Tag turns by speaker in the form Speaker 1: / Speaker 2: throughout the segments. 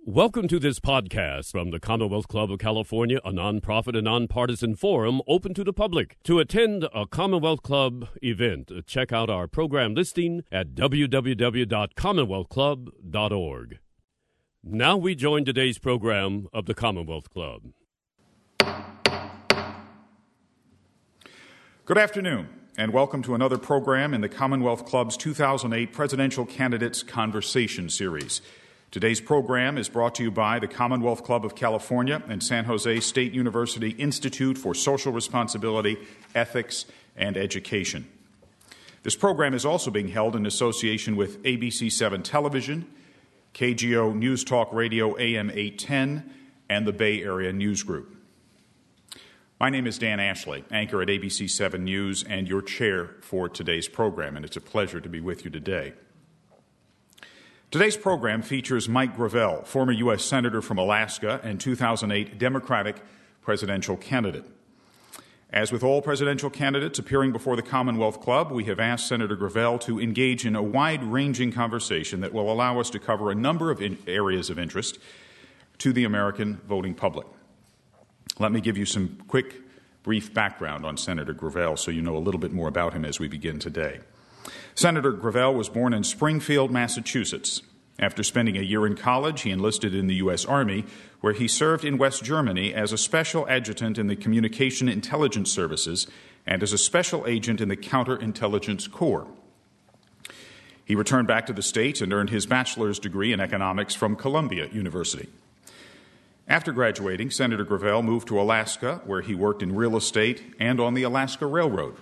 Speaker 1: Welcome to this podcast from the Commonwealth Club of California, a nonprofit and nonpartisan forum open to the public. To attend a Commonwealth Club event, check out our program listing at www.commonwealthclub.org. Now we join today's program of the Commonwealth Club.
Speaker 2: Good afternoon, and welcome to another program in the Commonwealth Club's 2008 Presidential Candidates Conversation Series. Today's program is brought to you by the Commonwealth Club of California and San Jose State University Institute for Social Responsibility, Ethics, and Education. This program is also being held in association with ABC7 Television, KGO News Talk Radio AM 810, and the Bay Area News Group. My name is Dan Ashley, anchor at ABC7 News and your chair for today's program, and it's a pleasure to be with you today. Today's program features Mike Gravel, former U.S. Senator from Alaska and 2008 Democratic presidential candidate. As with all presidential candidates appearing before the Commonwealth Club, we have asked Senator Gravel to engage in a wide-ranging conversation that will allow us to cover a number of areas of interest to the American voting public. Let me give you some quick, brief background on Senator Gravel so you know a little bit more about him as we begin today. Senator Gravel was born in Springfield, Massachusetts. After spending a year in college, he enlisted in the U.S. Army, where he served in West Germany as a special adjutant in the Communication Intelligence Services and as a special agent in the Counterintelligence Corps. He returned back to the States and earned his bachelor's degree in economics from Columbia University. After graduating, Senator Gravel moved to Alaska, where he worked in real estate and on the Alaska Railroad.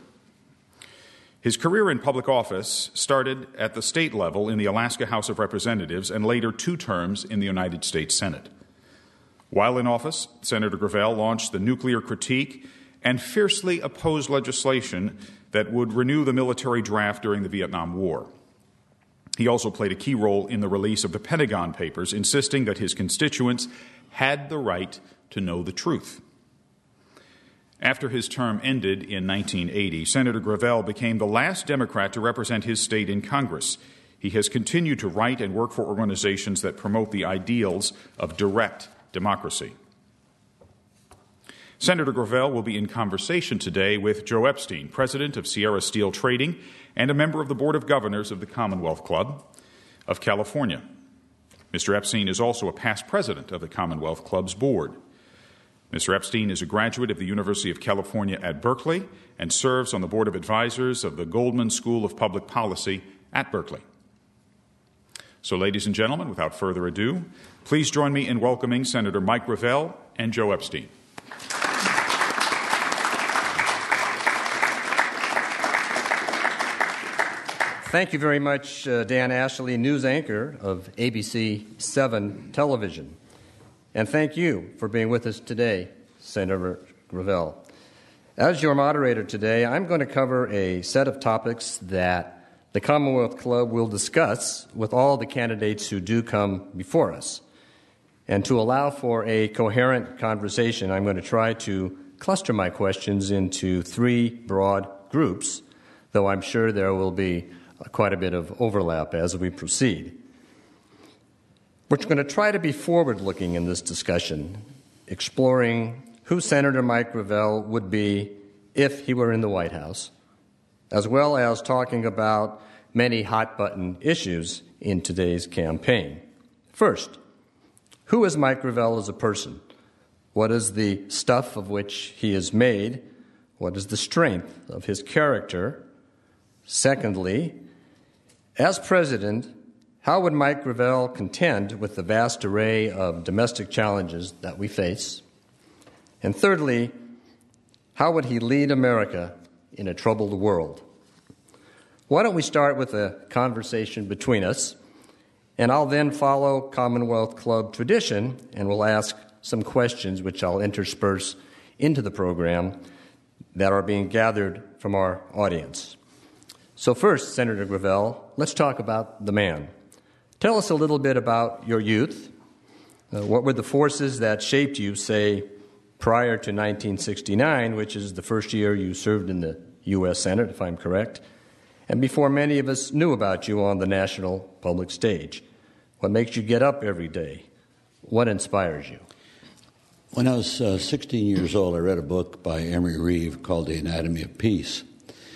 Speaker 2: His career in public office started at the state level in the Alaska House of Representatives and later 2 terms in the United States Senate. While in office, Senator Gravel launched the nuclear critique and fiercely opposed legislation that would renew the military draft during the Vietnam War. He also played a key role in the release of the Pentagon Papers, insisting that his constituents had the right to know the truth. After his term ended in 1980, Senator Gravel became the last Democrat to represent his state in Congress. He has continued to write and work for organizations that promote the ideals of direct democracy. Senator Gravel will be in conversation today with Joe Epstein, president of Sierra Steel Trading and a member of the Board of Governors of the Commonwealth Club of California. Mr. Epstein is also a past president of the Commonwealth Club's board. Mr. Epstein is a graduate of the University of California at Berkeley and serves on the Board of Advisors of the Goldman School of Public Policy at Berkeley. So, ladies and gentlemen, without further ado, please join me in welcoming Senator Mike Gravel and Joe Epstein.
Speaker 3: Thank you very much, Dan Ashley, news anchor of ABC7 Television. And thank you for being with us today, Senator Gravel. As your moderator today, I'm going to cover a set of topics that the Commonwealth Club will discuss with all the candidates who do come before us. And to allow for a coherent conversation, I'm going to try to cluster my questions into 3 broad groups, though I'm sure there will be quite a bit of overlap as we proceed. We're going to try to be forward-looking in this discussion, exploring who Senator Mike Gravel would be if he were in the White House, as well as talking about many hot-button issues in today's campaign. First, who is Mike Gravel as a person? What is the stuff of which he is made? What is the strength of his character? Secondly, as president, how would Mike Gravel contend with the vast array of domestic challenges that we face? And thirdly, how would he lead America in a troubled world? Why don't we start with a conversation between us, and I'll then follow Commonwealth Club tradition, and we'll ask some questions which I'll intersperse into the program that are being gathered from our audience. So first, Senator Gravel, let's talk about the man. Tell us a little bit about your youth. What were the forces that shaped you, say, prior to 1969, which is the first year you served in the U.S. Senate, if I'm correct, and before many of us knew about you on the national public stage? What makes you get up every day? what inspires you?
Speaker 4: When I was 16 years old, I read a book by Emery Reeve called The Anatomy of Peace.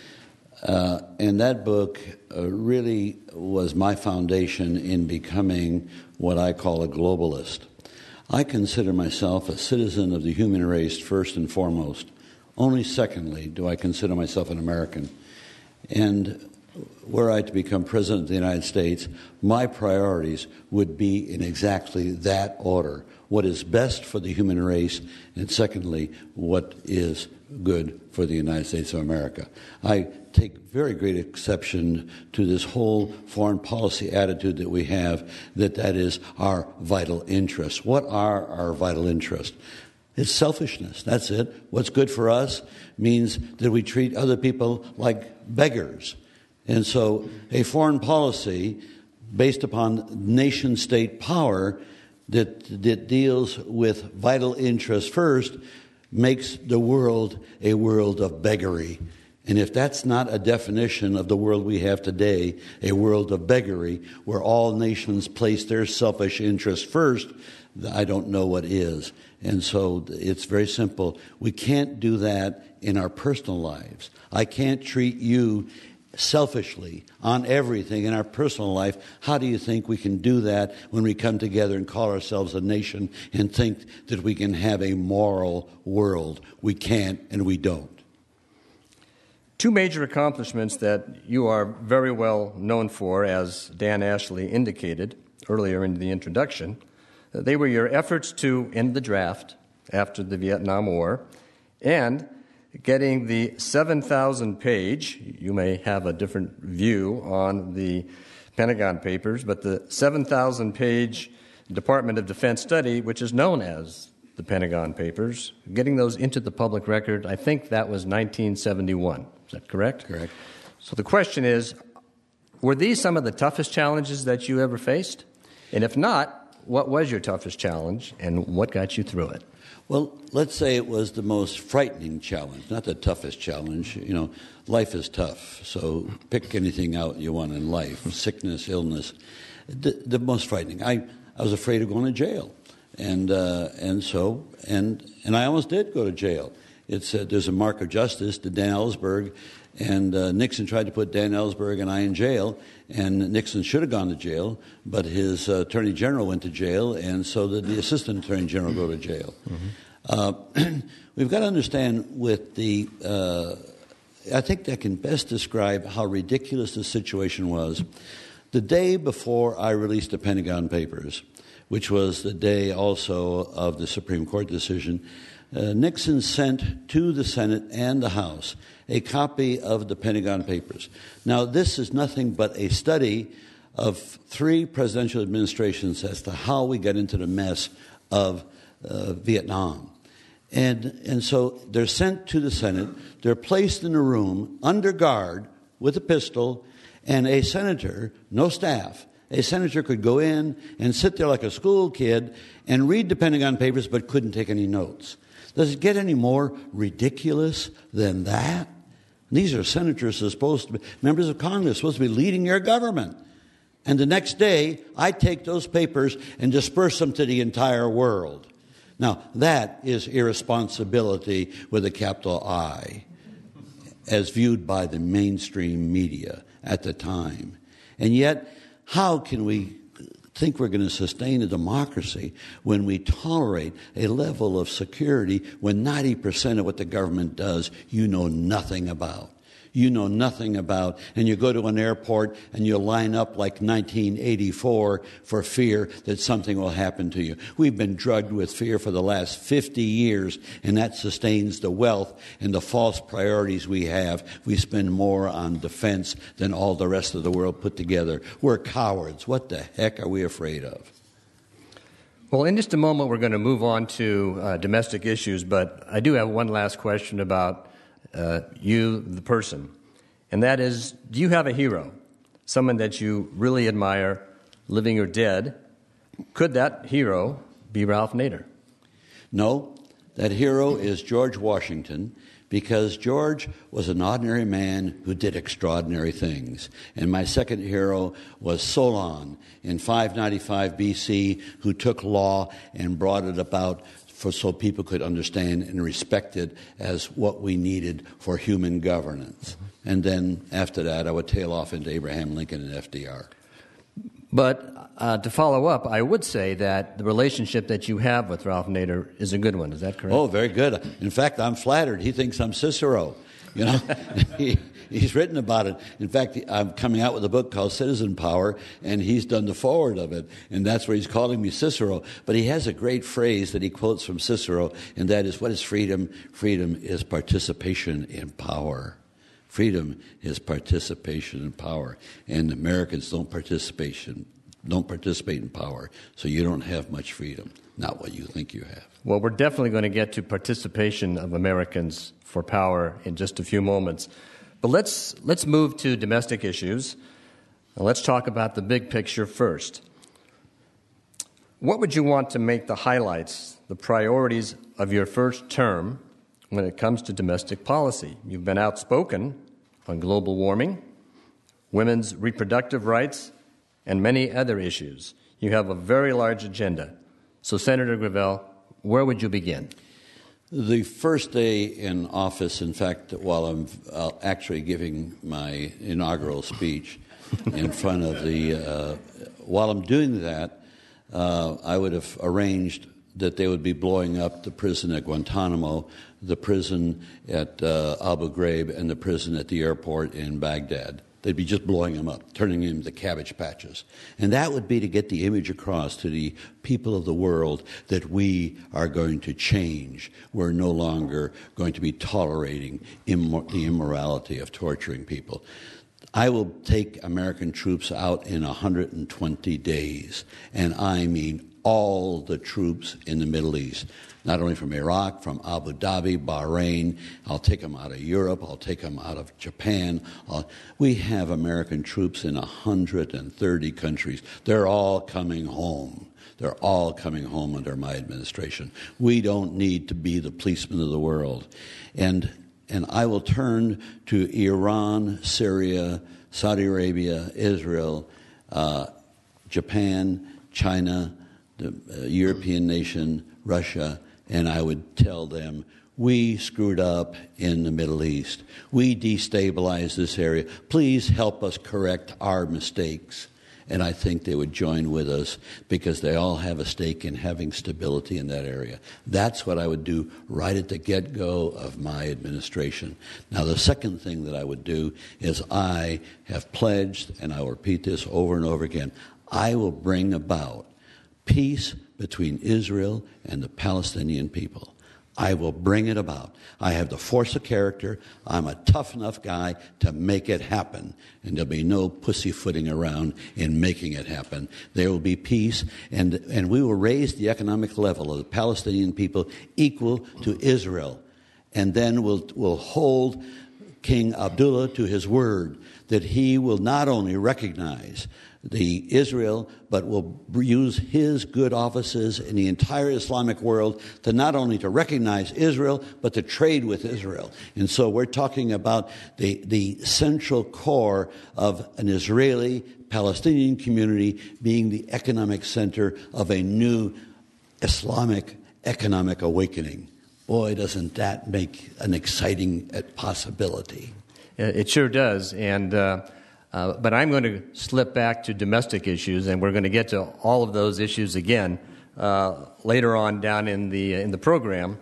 Speaker 4: And that book really was my foundation in becoming what I call a globalist. I consider myself a citizen of the human race first and foremost. Only secondly do I consider myself an American. And were I to become President of the United States, my priorities would be in exactly that order. What is best for the human race, and secondly, what is good for the United States of America. I take very great exception to this whole foreign policy attitude that we have, that is our vital interest. What are our vital interests? It's selfishness. That's it. What's good for us means that we treat other people like beggars. And so a foreign policy based upon nation-state power that deals with vital interests first makes the world a world of beggary. And if that's not a definition of the world we have today, a world of beggary, where all nations place their selfish interests first, I don't know what is. And so it's very simple. We can't do that in our personal lives. I can't treat you selfishly on everything in our personal life. How do you think we can do that when we come together and call ourselves a nation and think that we can have a moral world? We can't, and we don't.
Speaker 3: Two major accomplishments that you are very well known for, as Dan Ashley indicated earlier in the introduction. They were your efforts to end the draft after the Vietnam War and getting the 7,000-page, you may have a different view on the Pentagon Papers, but the 7,000-page Department of Defense study, which is known as the Pentagon Papers, getting those into the public record, I think that was 1971. Is that correct?
Speaker 4: Correct.
Speaker 3: So the question is, were these some of the toughest challenges that you ever faced? And if not, what was your toughest challenge and what got you through it?
Speaker 4: Well, let's say it was the most frightening challenge, not the toughest challenge. You know, life is tough, so pick anything out you want in life, sickness, illness. The most frightening. I was afraid of going to jail, and I almost did go to jail. There's a mark of justice to Dan Ellsberg, and Nixon tried to put Dan Ellsberg and I in jail, and Nixon should have gone to jail, but his attorney general went to jail, and so did the assistant attorney general go to jail. Mm-hmm. We've got to understand with the, I think that can best describe how ridiculous the situation was. The day before I released the Pentagon Papers, which was the day also of the Supreme Court decision, Nixon sent to the Senate and the House a copy of the Pentagon Papers. Now, this is nothing but a study of 3 presidential administrations as to how we got into the mess of Vietnam. And so they're sent to the Senate. They're placed in a room under guard with a pistol, and a senator, no staff, a senator could go in and sit there like a school kid and read the Pentagon Papers but couldn't take any notes. Does it get any more ridiculous than that? These are senators supposed to be, members of Congress, supposed to be leading your government. And the next day, I take those papers and disperse them to the entire world. Now, that is irresponsibility with a capital I, as viewed by the mainstream media at the time. And yet, how can we think we're going to sustain a democracy when we tolerate a level of security when 90% of what the government does you know nothing about? You know nothing about, and you go to an airport and you line up like 1984 for fear that something will happen to you. We've been drugged with fear for the last 50 years, and that sustains the wealth and the false priorities we have. We spend more on defense than all the rest of the world put together. We're cowards. What the heck are we afraid of?
Speaker 3: Well, in just a moment, we're going to move on to domestic issues, but I do have one last question about you, the person, and that is, do you have a hero, someone that you really admire, living or dead? Could that hero be Ralph Nader?
Speaker 4: No, that hero is George Washington, because George was an ordinary man who did extraordinary things. And my second hero was Solon in 595 BC, who took law and brought it about so people could understand and respect it as what we needed for human governance. And then after that, I would tail off into Abraham Lincoln and FDR.
Speaker 3: But to follow up, I would say that the relationship that you have with Ralph Nader is a good one. Is that correct?
Speaker 4: Oh, very good. In fact, I'm flattered. He thinks I'm Cicero. You know, he's written about it. In fact, I'm coming out with a book called Citizen Power, and he's done the foreword of it, and that's where he's calling me Cicero. But he has a great phrase that he quotes from Cicero, and that is, what is freedom? Freedom is participation in power. Freedom is participation in power, and Americans don't participate in power, so you don't have much freedom, not what you think you have.
Speaker 3: Well, we're definitely going to get to participation of Americans for power in just a few moments. But let's move to domestic issues, and let's talk about the big picture first. What would you want to make the highlights, the priorities of your first term when it comes to domestic policy? You've been outspoken on global warming, women's reproductive rights, and many other issues. You have a very large agenda. So, Senator Gravel, where would you begin?
Speaker 4: The first day in office, in fact, while I'm actually giving my inaugural speech in front of while I'm doing that, I would have arranged that they would be blowing up the prison at Guantanamo, the prison at Abu Ghraib, and the prison at the airport in Baghdad. They'd be just blowing them up, turning them into cabbage patches. And that would be to get the image across to the people of the world that we are going to change. We're no longer going to be tolerating the immorality of torturing people. I will take American troops out in 120 days, and I mean all the troops in the Middle East, not only from Iraq, from Abu Dhabi, Bahrain. I'll take them out of Europe. I'll take them out of Japan. We have American troops in 130 countries. They're all coming home. They're all coming home under my administration. We don't need to be the policemen of the world. And I will turn to Iran, Syria, Saudi Arabia, Israel, Japan, China, the European nation, Russia, and I would tell them, we screwed up in the Middle East. We destabilized this area. Please help us correct our mistakes. And I think they would join with us because they all have a stake in having stability in that area. That's what I would do right at the get-go of my administration. Now, the second thing that I would do is I have pledged, and I will repeat this over and over again, I will bring about peace between Israel and the Palestinian people. I will bring it about. I have the force of character. I'm a tough enough guy to make it happen. And there'll be no pussyfooting around in making it happen. There will be peace, and we will raise the economic level of the Palestinian people equal to Israel. And then we'll hold King Abdullah to his word that he will not only recognize the Israel, but will use his good offices in the entire Islamic world to not only to recognize Israel, but to trade with Israel. And so we're talking about the central core of an Israeli-Palestinian community being the economic center of a new Islamic economic awakening. Boy, doesn't that make an exciting possibility.
Speaker 3: It sure does, and but I'm going to slip back to domestic issues, and we're going to get to all of those issues again later on down in the program.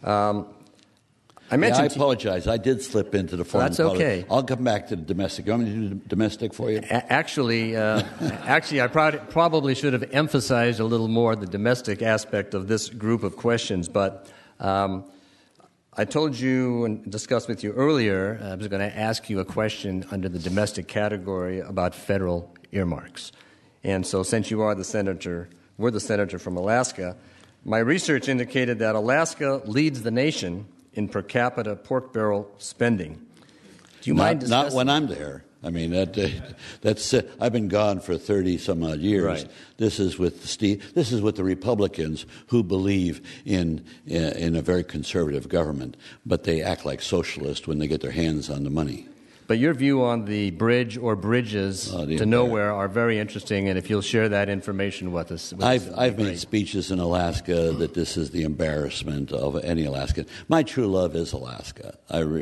Speaker 3: I mentioned.
Speaker 4: I apologize. I did slip into the foreign.
Speaker 3: That's okay.
Speaker 4: I'll come back to the domestic. You want me to do domestic for you?
Speaker 3: Actually, I probably should have emphasized a little more the domestic aspect of this group of questions, but. I told you and discussed with you earlier, I was going to ask you a question under the domestic category about federal earmarks. And so since you are the senator, we're the senator from Alaska, my research indicated that Alaska leads the nation in per capita pork barrel spending. Do you mind discussing?
Speaker 4: Not when I'm there. I mean, that's I've been gone for 30-some-odd years.
Speaker 3: Right.
Speaker 4: This is with This is with the Republicans who believe in a very conservative government, but they act like socialists when they get their hands on the money.
Speaker 3: But your view on the bridge or bridges to nowhere are very interesting, and if you'll share that information with us.
Speaker 4: I've made speeches in Alaska that this is the embarrassment of any Alaskan. My true love is Alaska.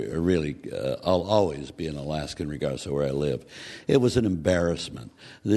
Speaker 4: I'll always be an Alaskan regardless of where I live. It was an embarrassment.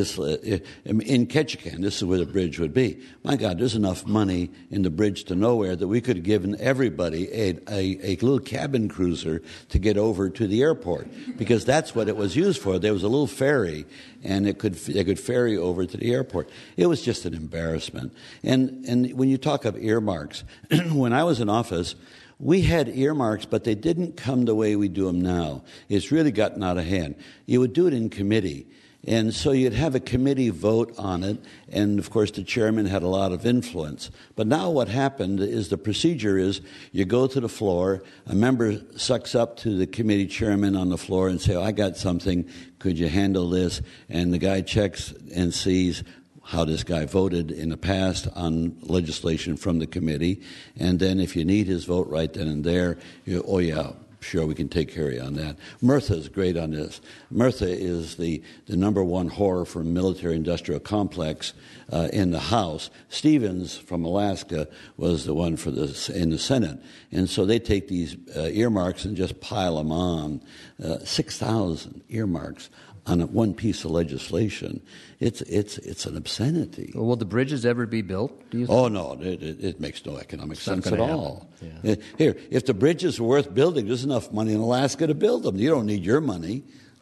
Speaker 4: In Ketchikan, this is where the bridge would be. My God, there's enough money in the bridge to nowhere that we could have given everybody a little cabin cruiser to get over to the airport. Because that's what it was used for. There was a little ferry, and they could ferry over to the airport. It was just an embarrassment. And when you talk of earmarks, when I was in office, we had earmarks, but they didn't come the way we do them now. It's really gotten out of hand. You would do it in committee. And so you'd have a committee vote on it, and of course the chairman had a lot of influence. But now what happened is the procedure is you go to the floor, a member sucks up to the committee chairman on the floor and say, I got something, could you handle this? And the guy checks and sees how this guy voted in the past on legislation from the committee. And then if you need his vote right then and there, sure, we can take care of you on that. Murtha is great on this. Murtha is the number one whore for military-industrial complex in the House. Stevens from Alaska was the one in the Senate. And so they take these earmarks and just pile them on. 6,000 earmarks on one piece of legislation. It's an obscenity.
Speaker 3: Well, will the bridges ever be built, do you think?
Speaker 4: Oh, no, it makes no economic sense at all. Yeah. Here, if the bridges were worth building, there's enough money in Alaska to build them. You don't need your money.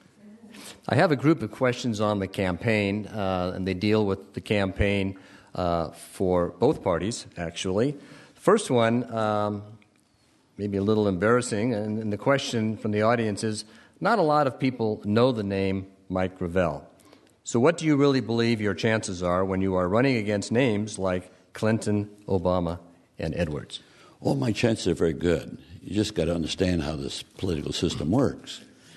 Speaker 3: I have a group of questions on the campaign, and they deal with the campaign for both parties, actually. First one, maybe a little embarrassing, and the question from the audience is, not a lot of people know the name Mike Gravel. So what do you really believe your chances are when you are running against names like Clinton, Obama, and Edwards?
Speaker 4: Well, my chances are very good. You just got to understand how this political system works.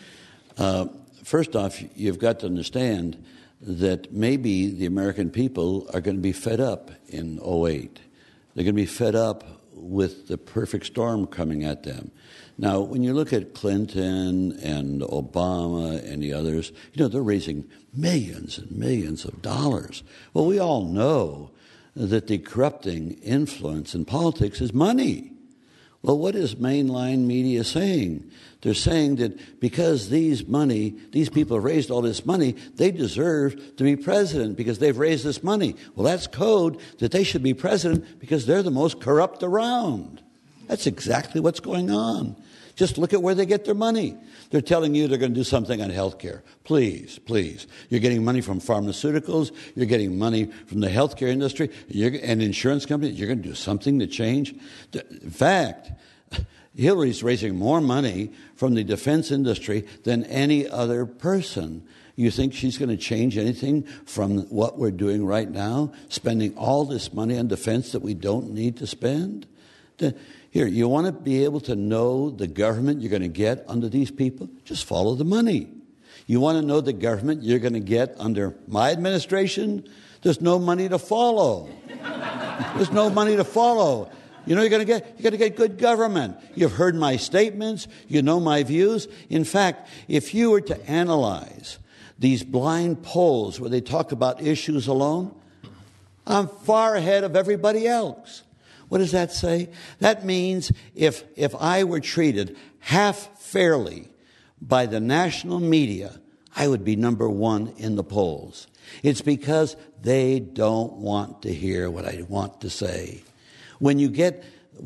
Speaker 4: First off, you've got to understand that maybe the American people are going to be fed up in 2008. They're going to be fed up with the perfect storm coming at them. Now, when you look at Clinton and Obama and the others, they're raising millions and millions of dollars. Well, we all know that the corrupting influence in politics is money. Well, what is mainline media saying? They're saying that because these people have raised all this money, they deserve to be president because they've raised this money. Well, that's code that they should be president because they're the most corrupt around. That's exactly what's going on. Just look at where they get their money. They're telling you they're going to do something on health care. Please. You're getting money from pharmaceuticals. You're getting money from the healthcare industry and insurance companies. You're going to do something to change. In fact, Hillary's raising more money from the defense industry than any other person. You think she's going to change anything from what we're doing right now, spending all this money on defense that we don't need to spend? Here, you want to be able to know the government you're going to get under these people? Just follow the money. You want to know the government you're going to get under my administration? There's no money to follow. There's no money to follow. You're going to get good government. You've heard my statements. You know my views. In fact, if you were to analyze these blind polls where they talk about issues alone, I'm far ahead of everybody else. What does that say? That means if I were treated half fairly by the national media, I would be number one in the polls. It's because they don't want to hear what I want to say. When you get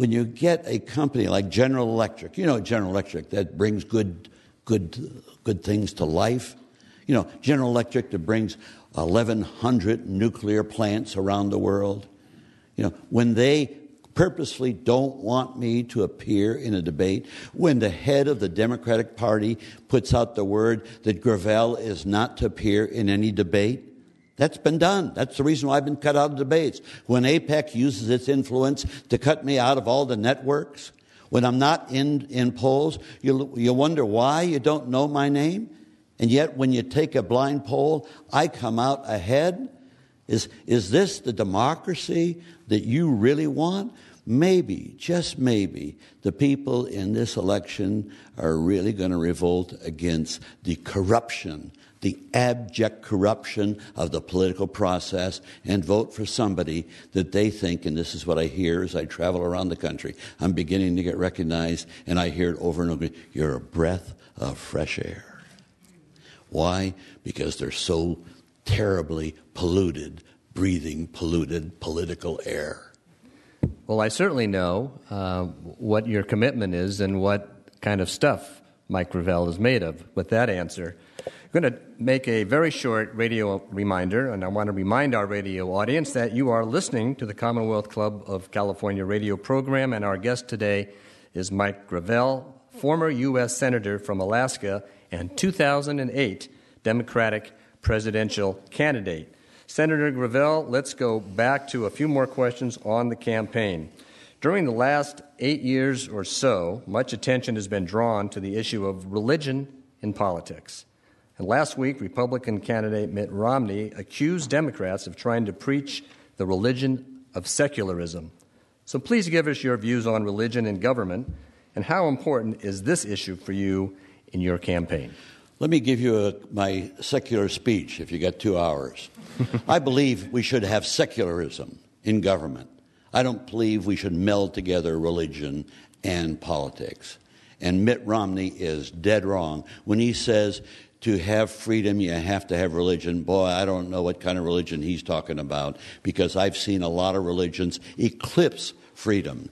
Speaker 4: a company like General Electric, General Electric that brings good things to life. General Electric that brings 1,100 nuclear plants around the world. When they purposely don't want me to appear in a debate, when the head of the Democratic Party puts out the word that Gravel is not to appear in any debate, that's been done. That's the reason why I've been cut out of debates. When APEC uses its influence to cut me out of all the networks, when I'm not in polls, you wonder why you don't know my name? And yet when you take a blind poll, I come out ahead. Is this the democracy that you really want? Maybe, just maybe, the people in this election are really going to revolt against the corruption, the abject corruption of the political process, and vote for somebody that they think, and this is what I hear as I travel around the country, I'm beginning to get recognized, and I hear it over and over again, you're a breath of fresh air. Why? Because they're so terribly polluted, breathing polluted political air.
Speaker 3: Well, I certainly know what your commitment is and what kind of stuff Mike Gravel is made of with that answer. I'm going to make a very short radio reminder, and I want to remind our radio audience that you are listening to the Commonwealth Club of California radio program, and our guest today is Mike Gravel, former U.S. Senator from Alaska and 2008 Democratic presidential candidate. Senator Gravel, let's go back to a few more questions on the campaign. During the last 8 years or so, much attention has been drawn to the issue of religion in politics. And last week, Republican candidate Mitt Romney accused Democrats of trying to preach the religion of secularism. So please give us your views on religion and government, and how important is this issue for you in your campaign?
Speaker 4: Let me give you my secular speech if you got 2 hours. I believe we should have secularism in government. I don't believe we should meld together religion and politics. And Mitt Romney is dead wrong when he says to have freedom, you have to have religion. Boy, I don't know what kind of religion he's talking about, because I've seen a lot of religions eclipse freedom.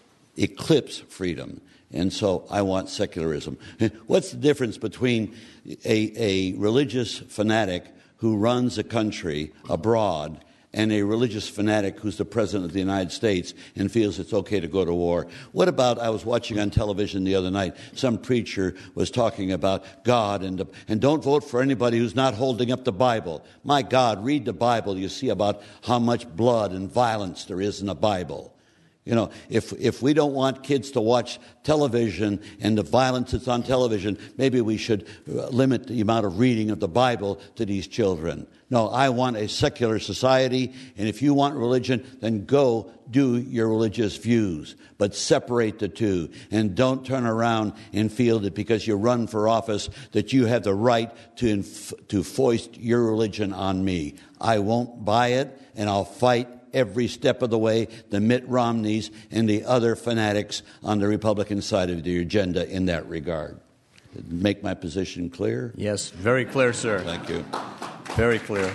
Speaker 4: And so I want secularism. What's the difference between a religious fanatic who runs a country abroad and a religious fanatic who's the president of the United States and feels it's okay to go to war? What about, I was watching on television the other night, some preacher was talking about God and don't vote for anybody who's not holding up the Bible. My God, read the Bible. You see about how much blood and violence there is in the Bible. You know, if we don't want kids to watch television and the violence that's on television, maybe we should limit the amount of reading of the Bible to these children. No, I want a secular society, and if you want religion, then go do your religious views, but separate the two, and don't turn around and feel that because you run for office that you have the right to foist your religion on me. I won't buy it, and I'll fight every step of the way the Mitt Romneys and the other fanatics on the Republican side of the agenda in that regard. Make my position clear?
Speaker 3: Yes, very clear, sir.
Speaker 4: Thank you.
Speaker 3: Very clear.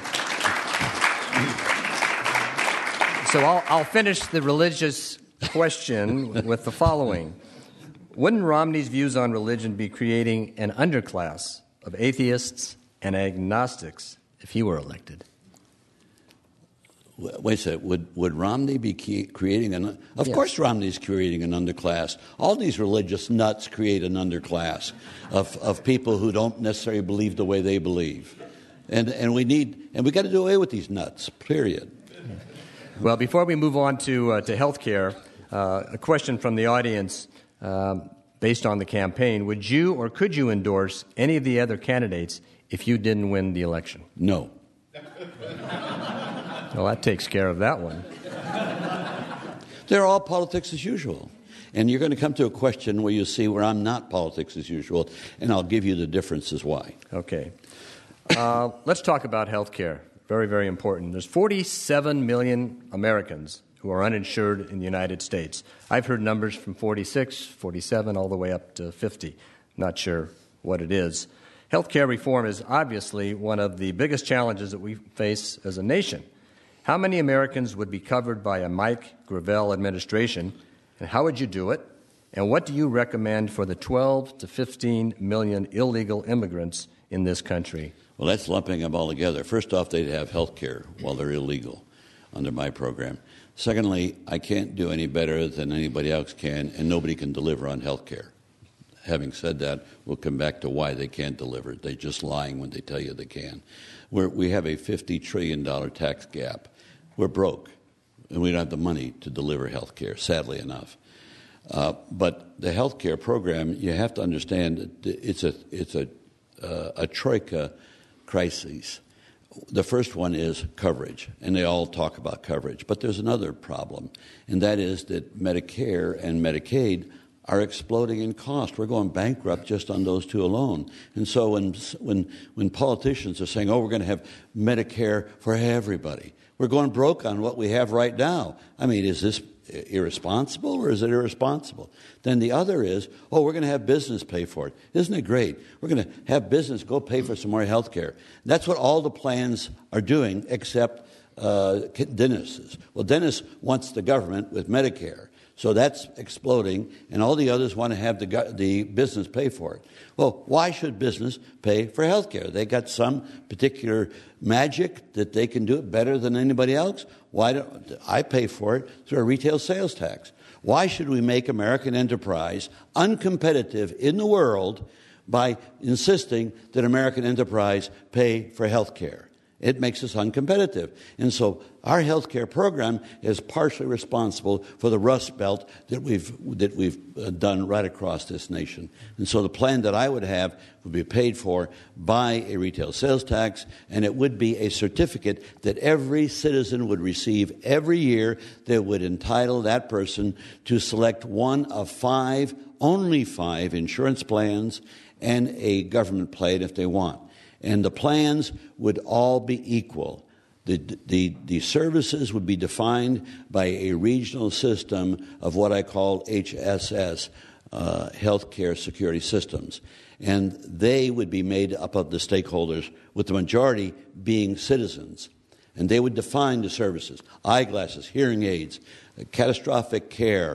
Speaker 3: So I'll finish the religious question with the following. Wouldn't Romney's views on religion be creating an underclass of atheists and agnostics if he were elected?
Speaker 4: Wait a second. Would Romney be creating an... Of course Romney's creating an underclass. All these religious nuts create an underclass of people who don't necessarily believe the way they believe. And we got to do away with these nuts, period.
Speaker 3: Well, before we move on to health care, a question from the audience based on the campaign. Would you or could you endorse any of the other candidates if you didn't win the election?
Speaker 4: No.
Speaker 3: Well, that takes care of that one.
Speaker 4: They're all politics as usual. And you're going to come to a question where you see where I'm not politics as usual, and I'll give you the differences why.
Speaker 3: Okay. Let's talk about health care. Very, very important. There's 47 million Americans who are uninsured in the United States. I've heard numbers from 46, 47, all the way up to 50. Not sure what it is. Health care reform is obviously one of the biggest challenges that we face as a nation. How many Americans would be covered by a Mike Gravel administration, and how would you do it? And what do you recommend for the 12 to 15 million illegal immigrants in this country?
Speaker 4: Well, that's lumping them all together. First off, they'd have health care while they're illegal under my program. Secondly, I can't do any better than anybody else can, and nobody can deliver on health care. Having said that, we'll come back to why they can't deliver it. They're just lying when they tell you they can. We have a $50 trillion tax gap. We're broke, and we don't have the money to deliver health care, sadly enough. But the health care program, you have to understand that it's a a troika crises. The first one is coverage, and they all talk about coverage. But there's another problem, and that is that Medicare and Medicaid are exploding in cost. We're going bankrupt just on those two alone. And so when politicians are saying, oh, we're going to have Medicare for everybody, we're going broke on what we have right now. I mean, is this irresponsible or is it irresponsible? Then the other is, oh, we're going to have business pay for it. Isn't it great? We're going to have business go pay for some more health care. That's what all the plans are doing except Dennis's. Well, Dennis wants the government with Medicare. So that's exploding, and all the others want to have the business pay for it. Well, why should business pay for health care? They got some particular magic that they can do it better than anybody else? Why don't I pay for it through a retail sales tax? Why should we make American enterprise uncompetitive in the world by insisting that American enterprise pay for health care? It makes us uncompetitive. And so our health care program is partially responsible for the rust belt that we've done right across this nation. And so the plan that I would have would be paid for by a retail sales tax, and it would be a certificate that every citizen would receive every year that would entitle that person to select one of only five insurance plans and a government plan if they want. And the plans would all be equal. The services would be defined by a regional system of what I call HSS, Healthcare Security Systems. And they would be made up of the stakeholders, with the majority being citizens. And they would define the services: eyeglasses, hearing aids, catastrophic care,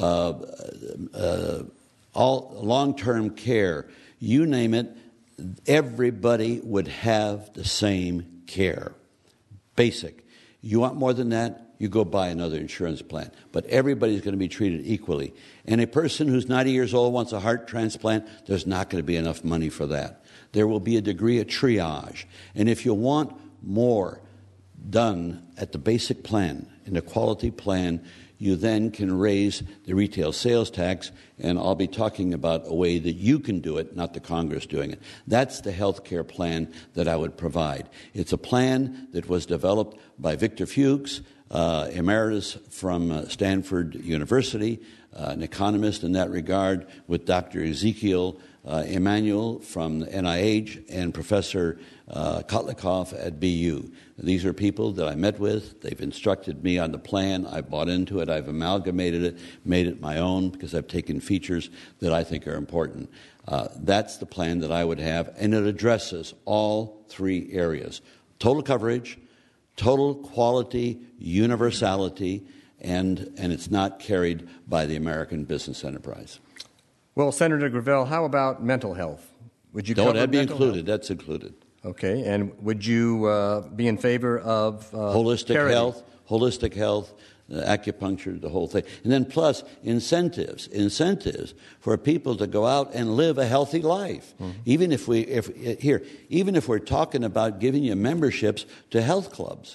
Speaker 4: all long-term care, you name it. Everybody would have the same care. Basic. You want more than that, you go buy another insurance plan. But everybody's going to be treated equally. And a person who's 90 years old wants a heart transplant, there's not going to be enough money for that. There will be a degree of triage. And if you want more done at the basic plan, in the quality plan, you then can raise the retail sales tax, and I'll be talking about a way that you can do it, not the Congress doing it. That's the health care plan that I would provide. It's a plan that was developed by Victor Fuchs, emeritus from Stanford University, an economist in that regard, with Dr. Ezekiel Emanuel from the NIH and Professor Kotlikoff at BU. These are people that I met with. They've instructed me on the plan. I've bought into it. I've amalgamated it, made it my own, because I've taken features that I think are important. That's the plan that I would have, and it addresses all three areas: total coverage, total quality, universality, and it's not carried by the American business enterprise.
Speaker 3: Well, Senator Gravel, how about mental health? Would you cover
Speaker 4: that'd be
Speaker 3: mental
Speaker 4: included.
Speaker 3: health?
Speaker 4: That's included.
Speaker 3: Okay, and would you be in favor of
Speaker 4: holistic
Speaker 3: parity?
Speaker 4: health, acupuncture, the whole thing, and then plus incentives for people to go out and live a healthy life. Mm-hmm. Even if we're talking about giving you memberships to health clubs.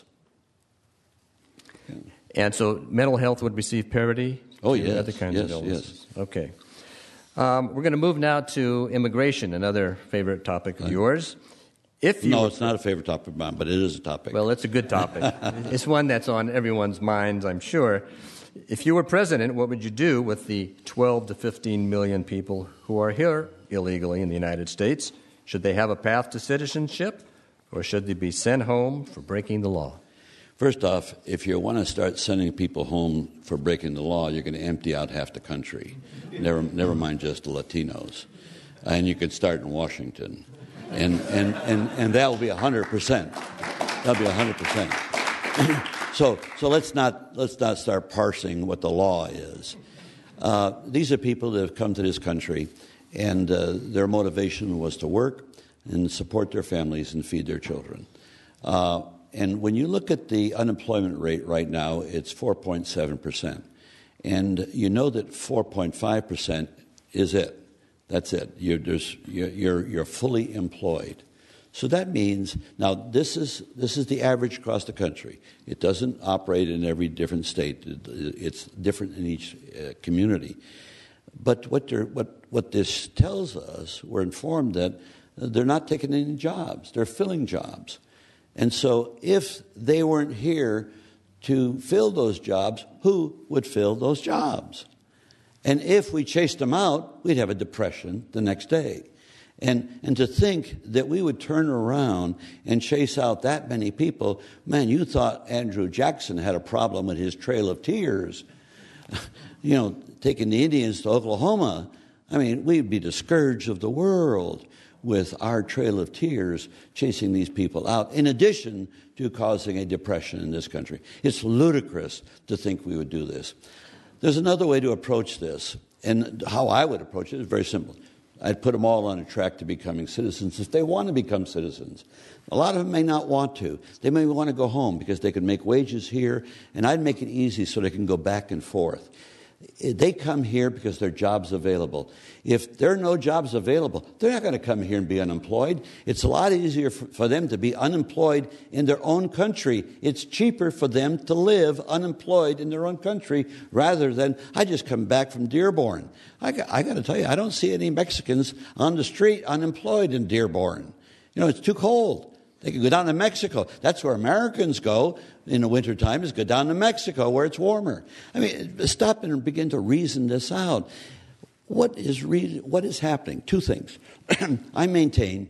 Speaker 3: And so mental health would receive parity?
Speaker 4: Oh, yes.
Speaker 3: Other kinds of illnesses.
Speaker 4: Yes.
Speaker 3: Okay. We're going to move now to immigration, another favorite topic of yours.
Speaker 4: No, it's not a favorite topic of mine, but it is a topic.
Speaker 3: Well, it's a good topic. It's one that's on everyone's minds, I'm sure. If you were president, what would you do with the 12 to 15 million people who are here illegally in the United States? Should they have a path to citizenship, or should they be sent home for breaking the law?
Speaker 4: First off, if you want to start sending people home for breaking the law, you're going to empty out half the country. Never mind just the Latinos. And you could start in Washington. And that will be 100%. That'll be 100%. So let's not start parsing what the law is. These are people that have come to this country, and their motivation was to work and support their families and feed their children. And when you look at the unemployment rate right now, it's 4.7%. And you know that 4.5% is it. That's it. You're fully employed. So that means, now this is the average across the country. It doesn't operate in every different state. It's different in each community. But what this tells us, we're informed that they're not taking any jobs. They're filling jobs. And so if they weren't here to fill those jobs, who would fill those jobs? And if we chased them out, we'd have a depression the next day. And to think that we would turn around and chase out that many people, man, you thought Andrew Jackson had a problem with his Trail of Tears, taking the Indians to Oklahoma. I mean, we'd be the scourge of the world with our Trail of Tears chasing these people out, in addition to causing a depression in this country. It's ludicrous to think we would do this. There's another way to approach this, and how I would approach it is very simple. I'd put them all on a track to becoming citizens if they want to become citizens. A lot of them may not want to. They may want to go home because they can make wages here, and I'd make it easy so they can go back and forth. They come here because there are jobs available. If there are no jobs available, they're not going to come here and be unemployed. It's a lot easier for them to be unemployed in their own country. It's cheaper for them to live unemployed in their own country rather than, I just come back from Dearborn. I got to tell you, I don't see any Mexicans on the street unemployed in Dearborn. It's too cold. They can go down to Mexico. That's where Americans go in the wintertime, is go down to Mexico where it's warmer. I mean, stop and begin to reason this out. What is happening? Two things. I maintain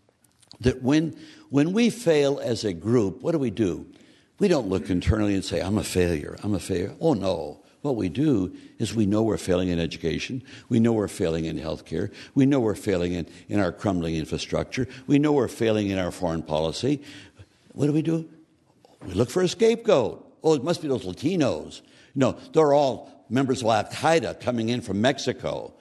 Speaker 4: that when we fail as a group, what do? We don't look internally and say, I'm a failure. Oh, no. What we do is we know we're failing in education. We know we're failing in healthcare. We know we're failing in our crumbling infrastructure. We know we're failing in our foreign policy. What do? We look for a scapegoat. Oh, it must be those Latinos. They're all members of Al-Qaeda coming in from Mexico.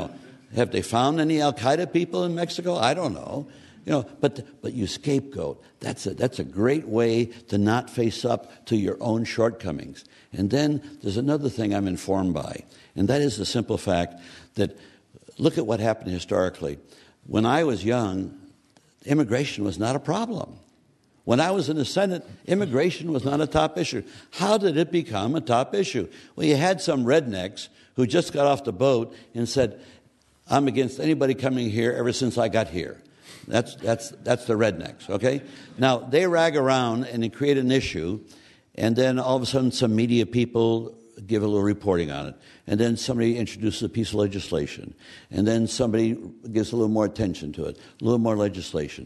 Speaker 4: Have they found any Al-Qaeda people in Mexico? I don't know. But you scapegoat. That's a great way to not face up to your own shortcomings. And then there's another thing I'm informed by, and that is the simple fact that look at what happened historically. When I was young, immigration was not a problem. When I was in the Senate, immigration was not a top issue. How did it become a top issue? Well, you had some rednecks who just got off the boat and said, I'm against anybody coming here ever since I got here. That's the rednecks, okay? Now, they rag around and they create an issue, and then all of a sudden some media people give a little reporting on it. And then somebody introduces a piece of legislation. And then somebody gives a little more attention to it, a little more legislation.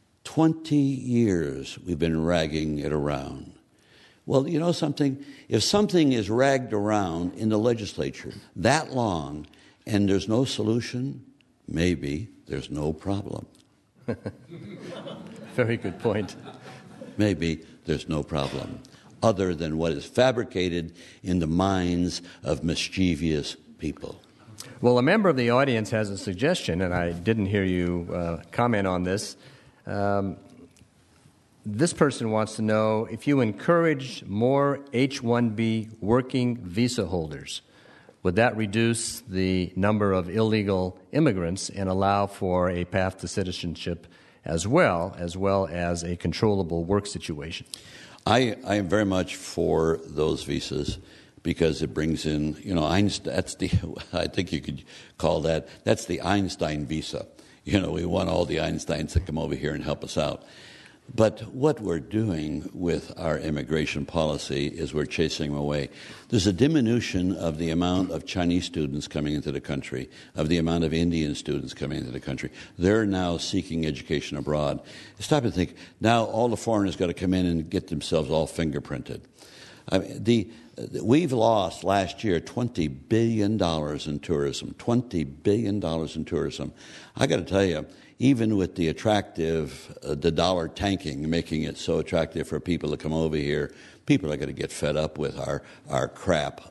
Speaker 4: 20 years we've been ragging it around. Well, you know something? If something is ragged around in the legislature that long and there's no solution, maybe there's no problem.
Speaker 3: Very good point.
Speaker 4: Maybe there's no problem other than what is fabricated in the minds of mischievous people.
Speaker 3: Well, a member of the audience has a suggestion, and I didn't hear you comment on this. This person wants to know if you encourage more H-1B working visa holders, would that reduce the number of illegal immigrants and allow for a path to citizenship as well as a controllable work situation?
Speaker 4: I am very much for those visas because it brings in, Einstein. I think you could call that's the Einstein visa. We want all the Einsteins to come over here and help us out. But what we're doing with our immigration policy is we're chasing them away. There's a diminution of the amount of Chinese students coming into the country, of the amount of Indian students coming into the country. They're now seeking education abroad. Stop and think, now all the foreigners got to come in and get themselves all fingerprinted. I mean, we've lost last year $20 billion in tourism. $20 billion in tourism. I got to tell you, even with the the dollar tanking, making it so attractive for people to come over here, people are going to get fed up with our crap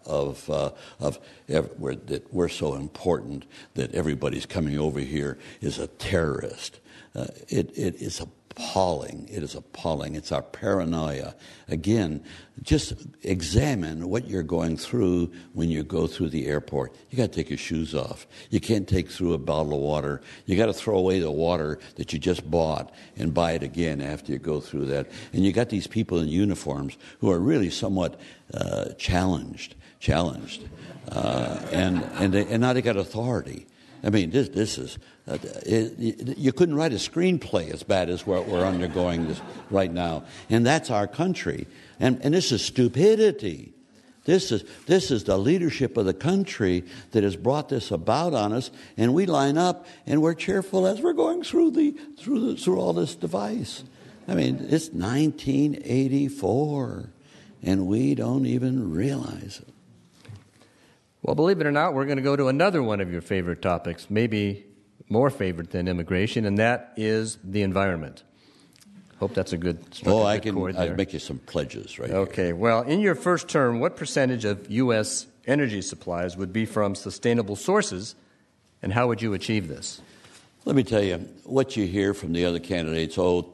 Speaker 4: that we're so important that everybody's coming over here is a terrorist. It is appalling. It is appalling. It's our paranoia. Again, just examine what you're going through when you go through the airport. You got to take your shoes off. You can't take through a bottle of water. You got to throw away the water that you just bought and buy it again after you go through that. And you got these people in uniforms who are really somewhat challenged, and now they got authority. I mean, this is, you couldn't write a screenplay as bad as what we're undergoing this right now. And that's our country. And this is stupidity. This is the leadership of the country that has brought this about on us, and we line up and we're cheerful as we're going through all this device. I mean, it's 1984, and we don't even realize it.
Speaker 3: Well, believe it or not, we're going to go to another one of your favorite topics, maybe more favorite than immigration, and that is the environment. Hope that's a good
Speaker 4: I can make you some pledges right
Speaker 3: Okay.
Speaker 4: here.
Speaker 3: Well, in your first term, what percentage of U.S. energy supplies would be from sustainable sources, and how would you achieve this?
Speaker 4: Let me tell you, what you hear from the other candidates,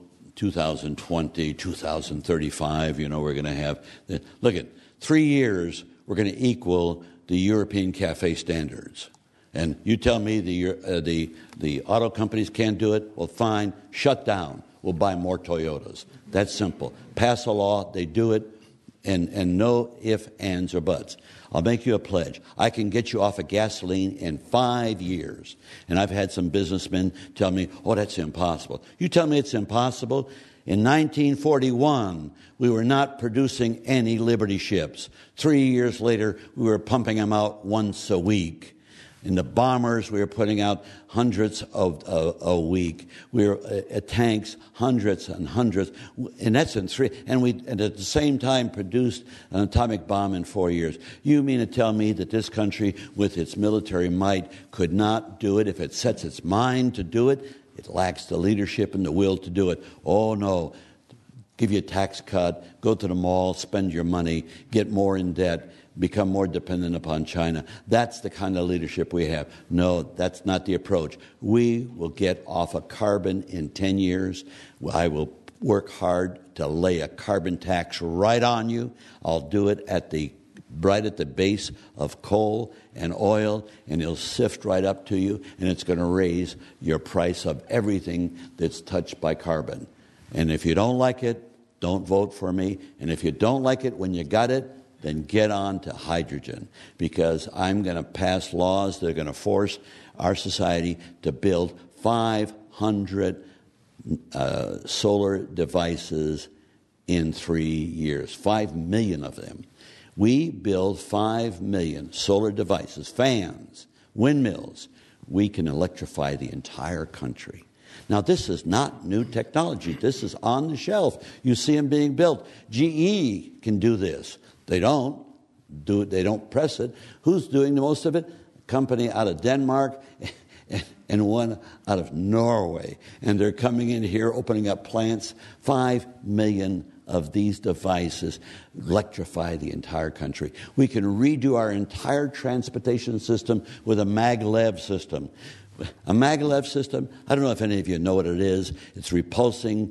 Speaker 4: 2020, 2035, we're going to have. Look at 3 years, we're going to equal the European CAFE standards. And you tell me the auto companies can't do it? Well, fine, shut down. We'll buy more Toyotas. That's simple. Pass a law, they do it, and no ifs, ands, or buts. I'll make you a pledge. I can get you off of gasoline in 5 years. And I've had some businessmen tell me, that's impossible. You tell me it's impossible? In 1941, we were not producing any Liberty ships. 3 years later, we were pumping them out once a week. In the bombers, we were putting out hundreds a week. We were at tanks, hundreds and hundreds. And that's in 3. And at the same time produced an atomic bomb in 4 years. You mean to tell me that this country, with its military might, could not do it if it sets its mind to do it? It lacks the leadership and the will to do it. Oh, no. Give you a tax cut, go to the mall, spend your money, get more in debt, become more dependent upon China. That's the kind of leadership we have. No, that's not the approach. We will get off of carbon in 10 years. I will work hard to lay a carbon tax right on you. I'll do it right at the base of coal and oil, and it'll sift right up to you, and it's going to raise your price of everything that's touched by carbon. And if you don't like it, don't vote for me. And if you don't like it when you got it, then get on to hydrogen, because I'm going to pass laws that are going to force our society to build 500 solar devices in 3 years, 5 million of them. We build 5 million solar devices, fans, windmills. We can electrify the entire country. Now, this is not new technology. This is on the shelf. You see them being built. GE can do this. They don't do it. They don't press it. Who's doing the most of it? A company out of Denmark and one out of Norway. And they're coming in here, opening up plants. 5 million of these devices electrify the entire country. We can redo our entire transportation system with a maglev system. A maglev system, I don't know if any of you know what it is. It's repulsing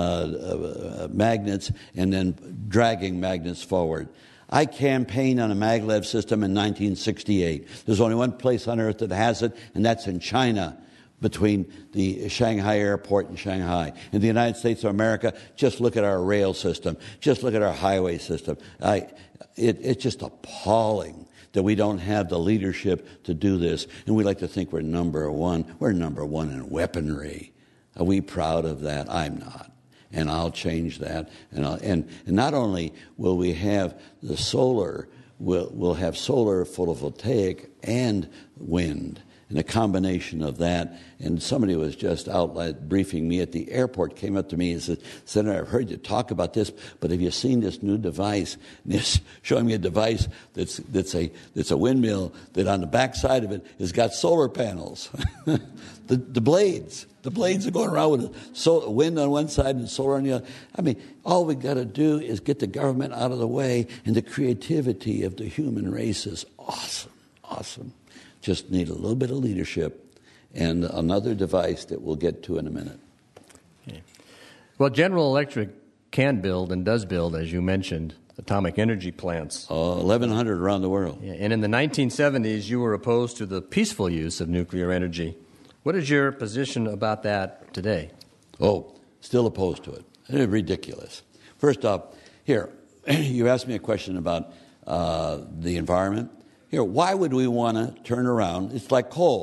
Speaker 4: magnets and then dragging magnets forward. I campaigned on a maglev system in 1968. There's only one place on earth that has it, and that's in China, between the Shanghai airport and Shanghai. In the United States of America, just look at our rail system. Just look at our highway system. It's just appalling that we don't have the leadership to do this. And we like to think we're number one. We're number one in weaponry. Are we proud of that? I'm not. And I'll change that. And not only will we have the solar, we'll have solar, photovoltaic, and wind. And a combination of that. And somebody was just out briefing me at the airport, came up to me and said, Senator, I've heard you talk about this, but have you seen this new device? And they're showing me a device that's a windmill that on the back side of it has got solar panels. the blades are going around with wind on one side and solar on the other. I mean, all we've got to do is get the government out of the way, and the creativity of the human race is awesome. Just need a little bit of leadership and another device that we'll get to in a minute.
Speaker 3: Okay. Well, General Electric can build and does build, as you mentioned, atomic energy plants.
Speaker 4: 1,100 around the world.
Speaker 3: Yeah, and in the 1970s, you were opposed to the peaceful use of nuclear energy. What is your position about that today?
Speaker 4: Still opposed to it. It's ridiculous. First up, here, you asked me a question about the environment. Here, why would we want to turn around? It's like coal.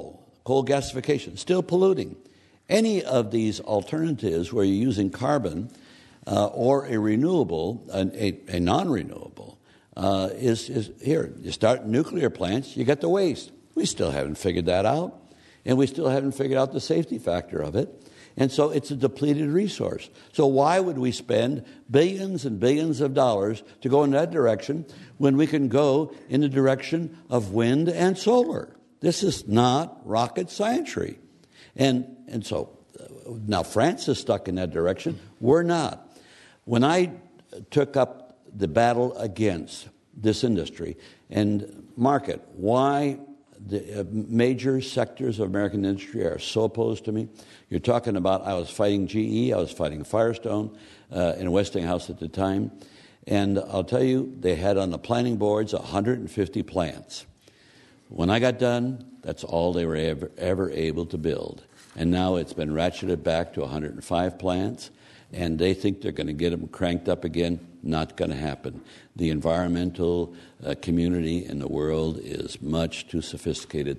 Speaker 4: coal gasification, still polluting. Any of these alternatives where you're using carbon or a renewable, a non-renewable, is here. You start nuclear plants, you get the waste. We still haven't figured that out, and we still haven't figured out the safety factor of it. And so it's a depleted resource. So why would we spend billions and billions of dollars to go in that direction when we can go in the direction of wind and solar? This is not rocket science. And so now France is stuck in that direction. We're not. When I took up the battle against this industry and market, why the major sectors of American industry are so opposed to me. You're talking about, I was fighting GE, I was fighting Firestone in Westinghouse at the time, and I'll tell you, they had on the planning boards 150 plants. When I got done, that's all they were ever able to build. And now it's been ratcheted back to 105 plants, and they think they're going to get them cranked up again. Not going to happen. The environmental community in the world is much too sophisticated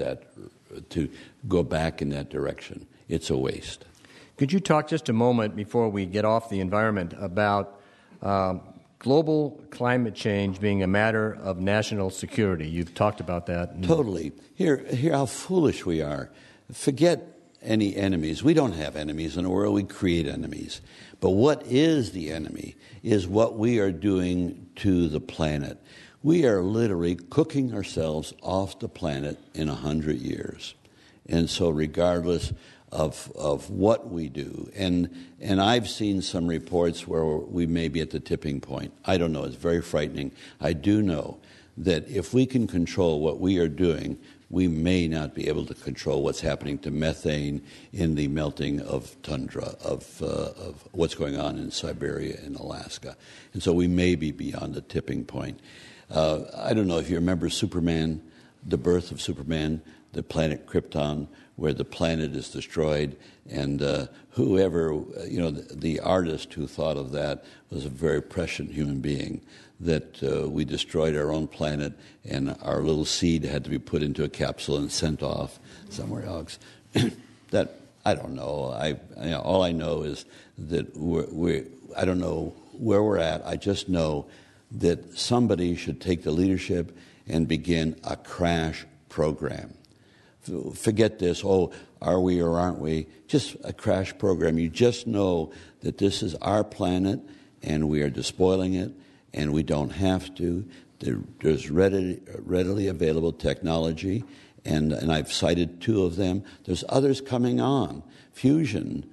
Speaker 4: to go back in that direction. It's a waste.
Speaker 3: Could you talk just a moment before we get off the environment about global climate change being a matter of national security? You've talked about that.
Speaker 4: Totally. Here how foolish we are. Forget any enemies. We don't have enemies in the world. We create enemies. But what is the enemy is what we are doing to the planet. We are literally cooking ourselves off the planet in 100 years. And so regardless of what we do, and I've seen some reports where we may be at the tipping point. I don't know. It's very frightening. I do know that if we can control what we are doing, we may not be able to control what's happening to methane in the melting of tundra, of what's going on in Siberia and Alaska. And so we may be beyond the tipping point. I don't know if you remember Superman, the birth of Superman, the planet Krypton, where the planet is destroyed, and whoever, the artist who thought of that was a very prescient human being, that we destroyed our own planet and our little seed had to be put into a capsule and sent off somewhere else. That, I don't know. All I know is that I don't know where we're at. I just know that somebody should take the leadership and begin a crash program. Forget this, are we or aren't we? Just a crash program. You just know that this is our planet and we are despoiling it, and we don't have to. There's readily available technology, and I've cited two of them. There's others coming on. Fusion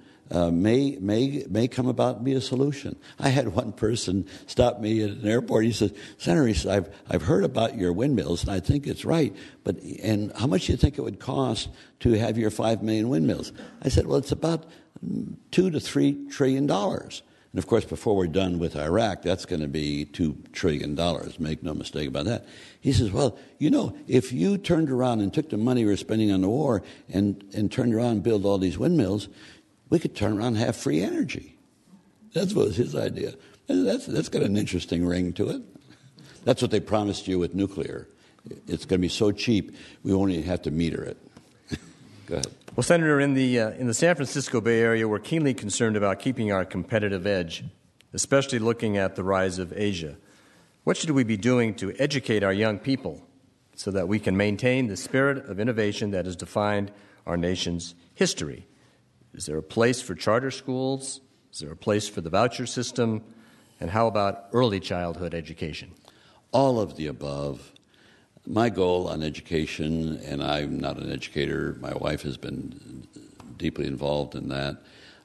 Speaker 4: may come about and be a solution. I had one person stop me at an airport. He says, Senator, I've heard about your windmills, and I think it's right, and how much do you think it would cost to have your 5 million windmills? I said, well, it's about $2 to $3 trillion. And, of course, before we're done with Iraq, that's going to be $2 trillion. Make no mistake about that. He says, well, if you turned around and took the money we were spending on the war and turned around and built all these windmills, we could turn around and have free energy. That was his idea. And that's got an interesting ring to it. That's what they promised you with nuclear. It's going to be so cheap, we won't even have to meter it. Go ahead. Well,
Speaker 3: Senator, in the San Francisco Bay Area, we're keenly concerned about keeping our competitive edge, especially looking at the rise of Asia. What should we be doing to educate our young people so that we can maintain the spirit of innovation that has defined our nation's history? Is there a place for charter schools? Is there a place for the voucher system? And how about early childhood education?
Speaker 4: All of the above. My goal on education, and I'm not an educator, my wife has been deeply involved in that.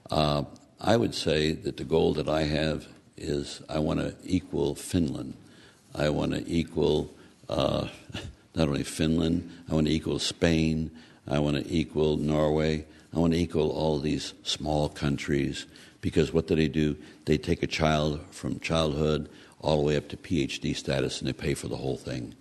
Speaker 4: I would say that the goal that I have is I want to equal Finland. I want to equal not only Finland, I want to equal Spain, I want to equal Norway, I want to equal all these small countries, because what do? They take a child from childhood all the way up to PhD status, and they pay for the whole thing.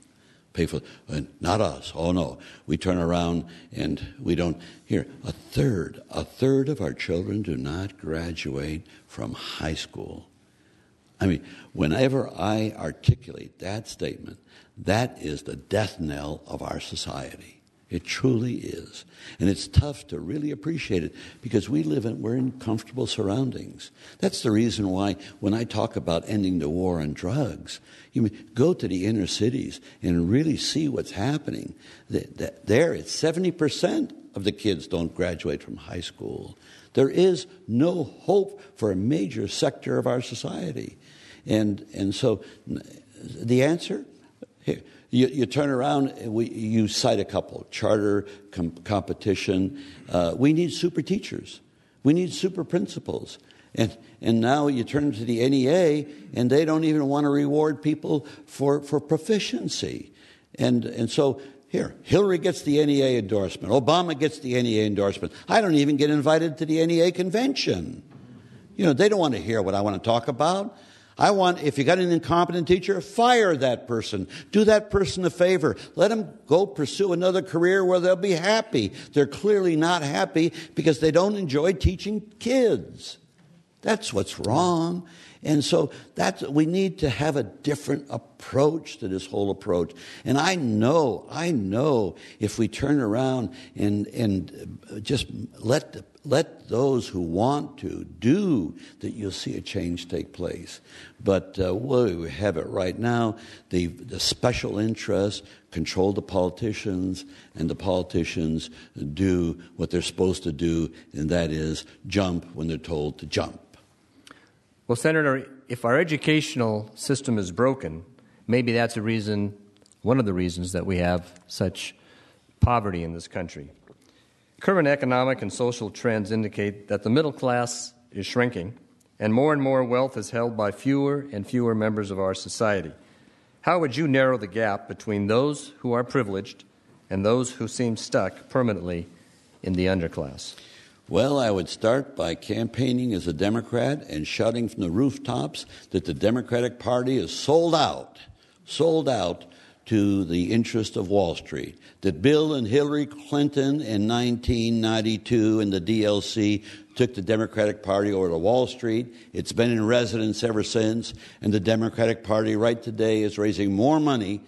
Speaker 4: Not us. Oh, no. We turn around and we don't. Here, a third of our children do not graduate from high school. I mean, whenever I articulate that statement, that is the death knell of our society. It truly is. And it's tough to really appreciate it because we're in comfortable surroundings. That's the reason why when I talk about ending the war on drugs, you go to the inner cities and really see what's happening. There, it's 70% of the kids don't graduate from high school. There is no hope for a major sector of our society. And so the answer, here, you turn around, you cite a couple, charter, competition. We need super teachers. We need super principals. And now you turn to the NEA, and they don't even want to reward people for proficiency. And so here, Hillary gets the NEA endorsement. Obama gets the NEA endorsement. I don't even get invited to the NEA convention. They don't want to hear what I want to talk about. If you got an incompetent teacher, fire that person. Do that person a favor. Let them go pursue another career where they'll be happy. They're clearly not happy because they don't enjoy teaching kids. That's what's wrong. And so we need to have a different approach to this whole approach. And I know if we turn around and just let those who want to do, that you'll see a change take place. But we have it right now. The special interests control the politicians, and the politicians do what they're supposed to do, and that is jump when they're told to jump.
Speaker 3: Well, Senator, if our educational system is broken, maybe that's one of the reasons that we have such poverty in this country. Current economic and social trends indicate that the middle class is shrinking, and more wealth is held by fewer and fewer members of our society. How would you narrow the gap between those who are privileged and those who seem stuck permanently in the underclass?
Speaker 4: Well, I would start by campaigning as a Democrat and shouting from the rooftops that the Democratic Party is sold out to the interest of Wall Street, that Bill and Hillary Clinton in 1992 and the DLC took the Democratic Party over to Wall Street. It's been in residence ever since, and the Democratic Party right today is raising more money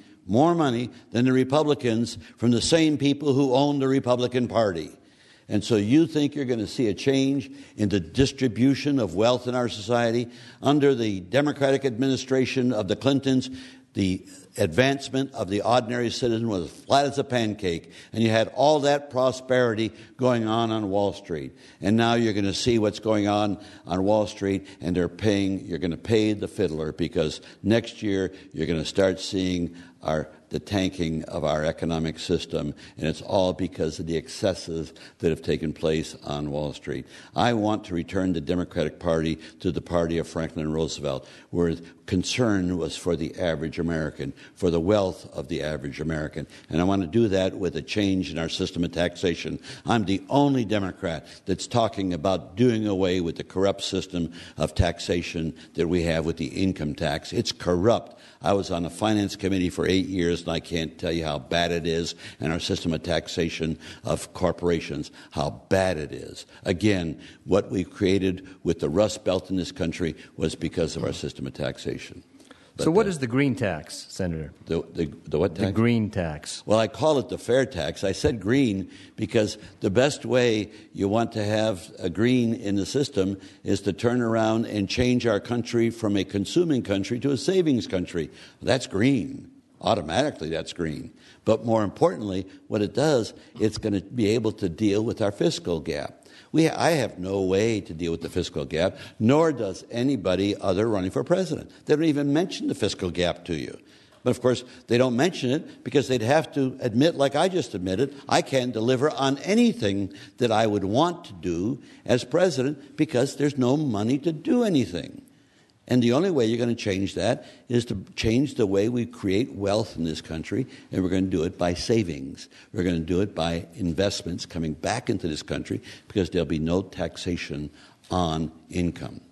Speaker 4: than the Republicans from the same people who own the Republican Party. And so you think you're going to see a change in the distribution of wealth in our society? Under the Democratic administration of the Clintons, the advancement of the ordinary citizen was flat as a pancake, and you had all that prosperity going on Wall Street. And now you're going to see what's going on Wall Street, and you're going to pay the fiddler, because next year you're going to start seeing the tanking of our economic system, and it's all because of the excesses that have taken place on Wall Street. I want to return the Democratic Party to the party of Franklin Roosevelt, where concern was for the average American, for the wealth of the average American. And I want to do that with a change in our system of taxation. I'm the only Democrat that's talking about doing away with the corrupt system of taxation that we have with the income tax. It's corrupt. I was on the Finance Committee for 8 years, and I can't tell you how bad it is in our system of taxation of corporations, how bad it is. Again, what we created with the Rust Belt in this country was because of our system of taxation.
Speaker 3: So what is the green tax, Senator?
Speaker 4: The what tax?
Speaker 3: The green tax.
Speaker 4: Well, I call it the fair tax. I said green because the best way you want to have a green in the system is to turn around and change our country from a consuming country to a savings country. That's green. Automatically, that's green. But more importantly, what it does, it's going to be able to deal with our fiscal gap. I have no way to deal with the fiscal gap, nor does anybody other running for president. They don't even mention the fiscal gap to you. But, of course, they don't mention it because they'd have to admit, like I just admitted, I can't deliver on anything that I would want to do as president because there's no money to do anything. And the only way you're going to change that is to change the way we create wealth in this country, and we're going to do it by savings. We're going to do it by investments coming back into this country because there'll be no taxation on income.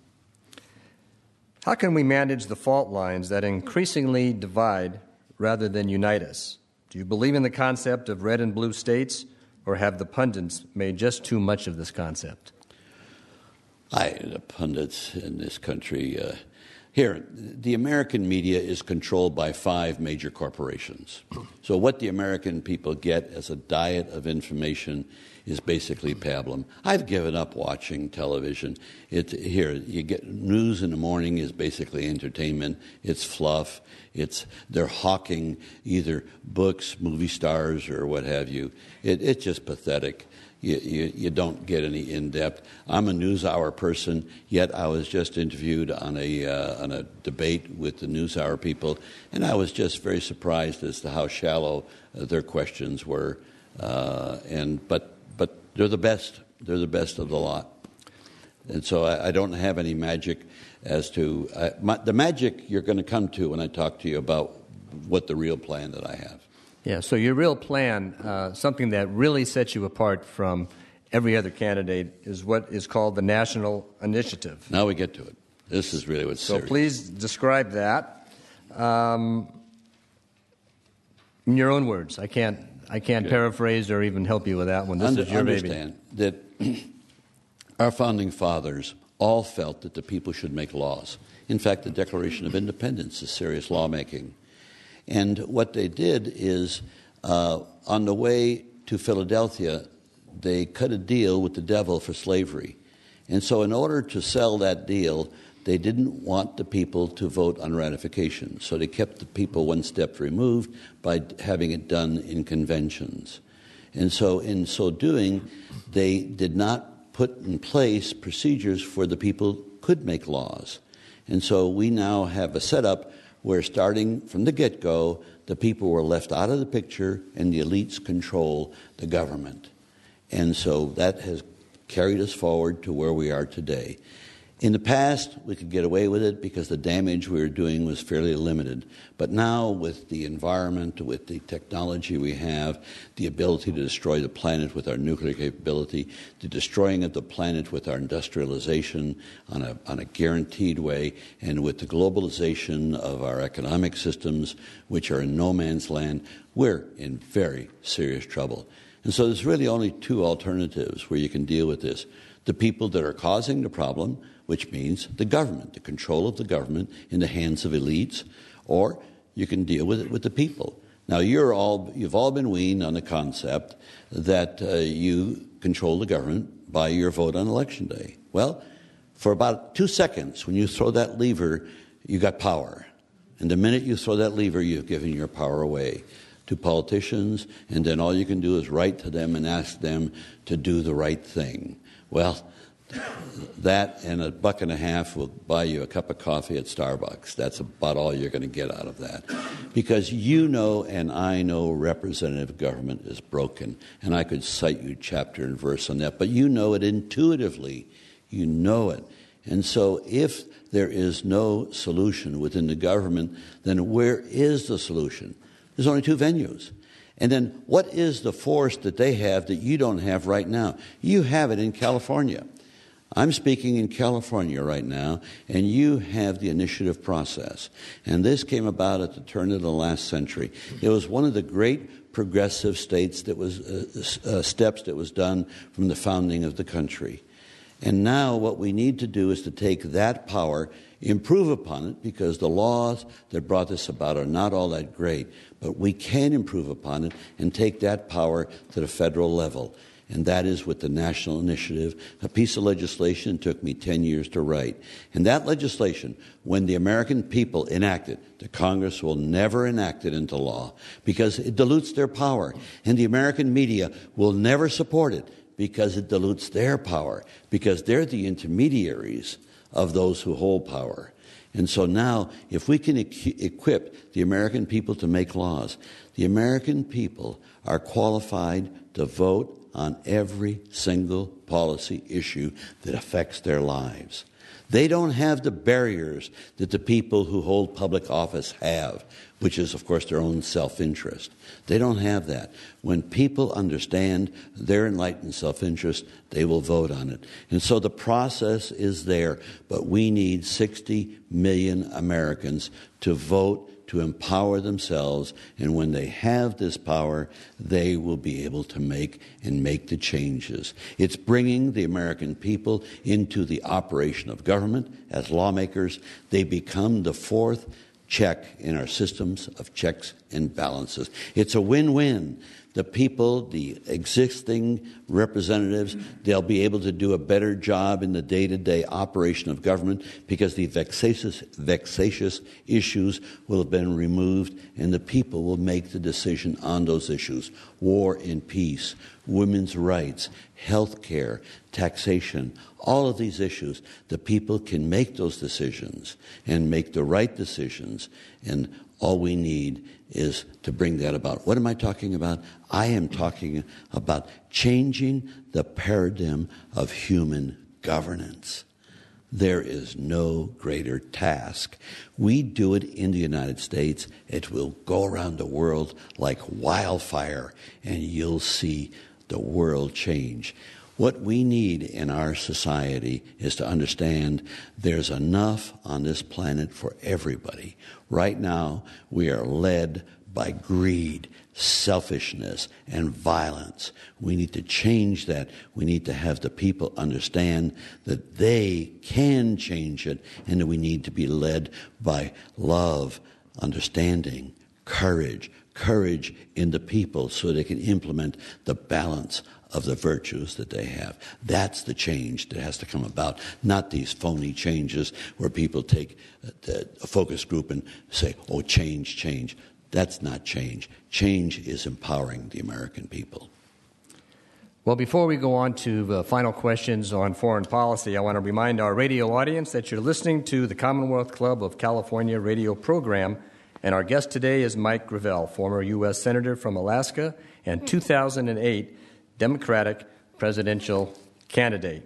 Speaker 3: How can we manage the fault lines that increasingly divide rather than unite us? Do you believe in the concept of red and blue states, or have the pundits made just too much of this concept?
Speaker 4: The pundits in this country, Here, the American media is controlled by 5 major corporations. So what the American people get as a diet of information is basically pablum. I've given up watching television. Here, you get news in the morning is basically entertainment. It's fluff. They're hawking either books, movie stars, or what have you. It's just pathetic. You don't get any in-depth. I'm a NewsHour person, yet I was just interviewed on a debate with the NewsHour people, and I was just very surprised as to how shallow their questions were. But they're the best. They're the best of the lot. And so I don't have any magic as to the magic you're going to come to when I talk to you about what the real plan that I have.
Speaker 3: Yeah, so your real plan, something that really sets you apart from every other candidate, is what is called the National Initiative.
Speaker 4: Now we get to it. This is really what's serious.
Speaker 3: So please describe that in your own words. I can't paraphrase or even help you with that one. This is your baby.
Speaker 4: Understand that our founding fathers all felt that the people should make laws. In fact, the Declaration of Independence is serious lawmaking. And what they did is, on the way to Philadelphia, they cut a deal with the devil for slavery. And so in order to sell that deal, they didn't want the people to vote on ratification. So they kept the people one step removed by having it done in conventions. And so in so doing, they did not put in place procedures for the people could make laws. And so we now have a setup where starting from the get-go, the people were left out of the picture and the elites control the government. And so that has carried us forward to where we are today. In the past, we could get away with it because the damage we were doing was fairly limited. But now, with the environment, with the technology we have, the ability to destroy the planet with our nuclear capability, the destroying of the planet with our industrialization on a guaranteed way, and with the globalization of our economic systems, which are in no man's land, we're in very serious trouble. And so there's really only 2 alternatives where you can deal with this. The people that are causing the problem, which means the government, the control of the government in the hands of elites, or you can deal with it with the people. Now, you've all been weaned on the concept that you control the government by your vote on Election Day. Well, for about 2 seconds, when you throw that lever, you got power. And the minute you throw that lever, you've given your power away to politicians, and then all you can do is write to them and ask them to do the right thing. Well, that and $1.50 will buy you a cup of coffee at Starbucks. That's about all you're going to get out of that. Because you know and I know representative government is broken. And I could cite you chapter and verse on that. But you know it intuitively. You know it. And so if there is no solution within the government, then where is the solution? There's only 2 venues. And then what is the force that they have that you don't have right now? You have it in California. I'm speaking in California right now, and you have the initiative process. And this came about at the turn of the last century. It was one of the great progressive states that was steps that was done from the founding of the country. And now what we need to do is to take that power, improve upon it, because the laws that brought this about are not all that great. But we can improve upon it and take that power to the federal level. And that is with the National Initiative, a piece of legislation that took me 10 years to write. And that legislation, when the American people enact it, the Congress will never enact it into law because it dilutes their power. And the American media will never support it because it dilutes their power, because they're the intermediaries of those who hold power. And so now, if we can equip the American people to make laws, the American people are qualified to vote on every single policy issue that affects their lives. They don't have the barriers that the people who hold public office have. which is, of course, their own self-interest. They don't have that. When people understand their enlightened self-interest, they will vote on it. And so the process is there, but we need 60 million Americans to vote to empower themselves, and when they have this power, they will be able to make the changes. It's bringing the American people into the operation of government as lawmakers. They become the fourth check in our systems of checks and balances. It's a win-win. The people, the existing representatives, they'll be able to do a better job in the day-to-day operation of government because the vexatious issues will have been removed, and the people will make the decision on those issues. War and peace, women's rights, health care, taxation, all of these issues, the people can make those decisions and make the right decisions, and all we need is to bring that about. What am I talking about? I am talking about changing the paradigm of human governance. There is no greater task. We do it in the United States. It will go around the world like wildfire, and you'll see the world change. What we need in our society is to understand there's enough on this planet for everybody. Right now, we are led by greed, selfishness, and violence. We need to change that. We need to have the people understand that they can change it, and that we need to be led by love, understanding, courage in the people so they can implement the balance of the virtues that they have. That's the change that has to come about, not these phony changes where people take a focus group and say, oh, change. That's not change. Change is empowering the American people.
Speaker 3: Well, before we go on to final questions on foreign policy, I want to remind our radio audience that you're listening to the Commonwealth Club of California radio program, and our guest today is Mike Gravel, former U.S. Senator from Alaska and 2008 Democratic presidential candidate.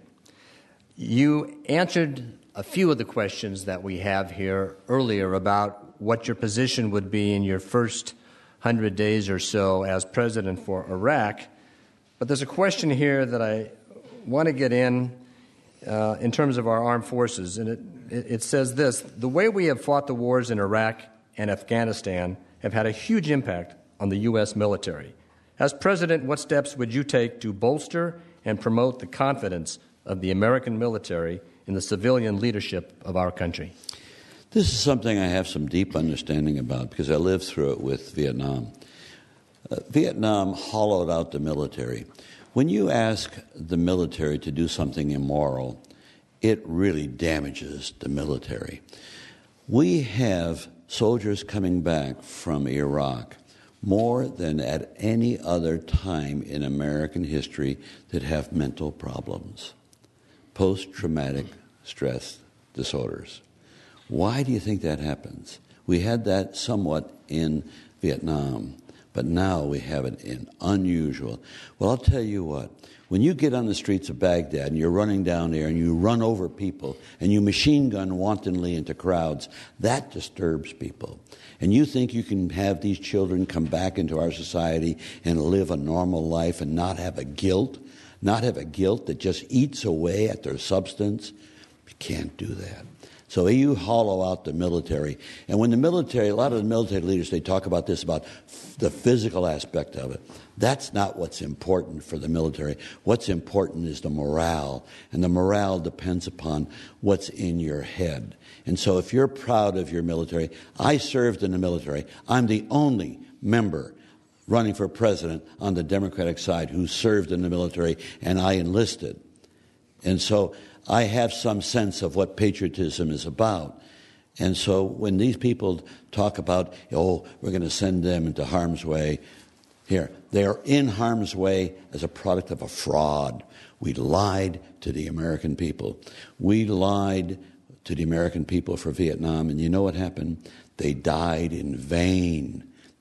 Speaker 3: You answered a few of the questions that we have here earlier about what your position would be in your first 100 days or so as president for Iraq. But there's a question here that I want to get in terms of our armed forces. And it says this: the way we have fought the wars in Iraq and Afghanistan have had a huge impact on the U.S. military. As president, what steps would you take to bolster and promote the confidence of the American military in the civilian leadership of our country?
Speaker 4: This is something I have some deep understanding about because I lived through it with Vietnam. Vietnam hollowed out the military. When you ask the military to do something immoral, it really damages the military. We have soldiers coming back from Iraq more than at any other time in American history that have mental problems, post-traumatic stress disorders. Why do you think that happens? We had that somewhat in Vietnam, but now we have it in unusual. Well, I'll tell you what. When you get on the streets of Baghdad and you're running down there and you run over people and you machine gun wantonly into crowds, that disturbs people. And you think you can have these children come back into our society and live a normal life and not have a guilt that just eats away at their substance? You can't do that. So you hollow out the military. And when the military, a lot of the military leaders, they talk about this, about the physical aspect of it. That's not what's important for the military. What's important is the morale. And the morale depends upon what's in your head. And so if you're proud of your military, I served in the military. I'm the only member running for president on the Democratic side who served in the military, and I enlisted. And so I have some sense of what patriotism is about. And so when these people talk about, oh, we're going to send them into harm's way, here, they are in harm's way as a product of a fraud. We lied to the American people. We lied to the American people for Vietnam, and you know what happened? They died in vain.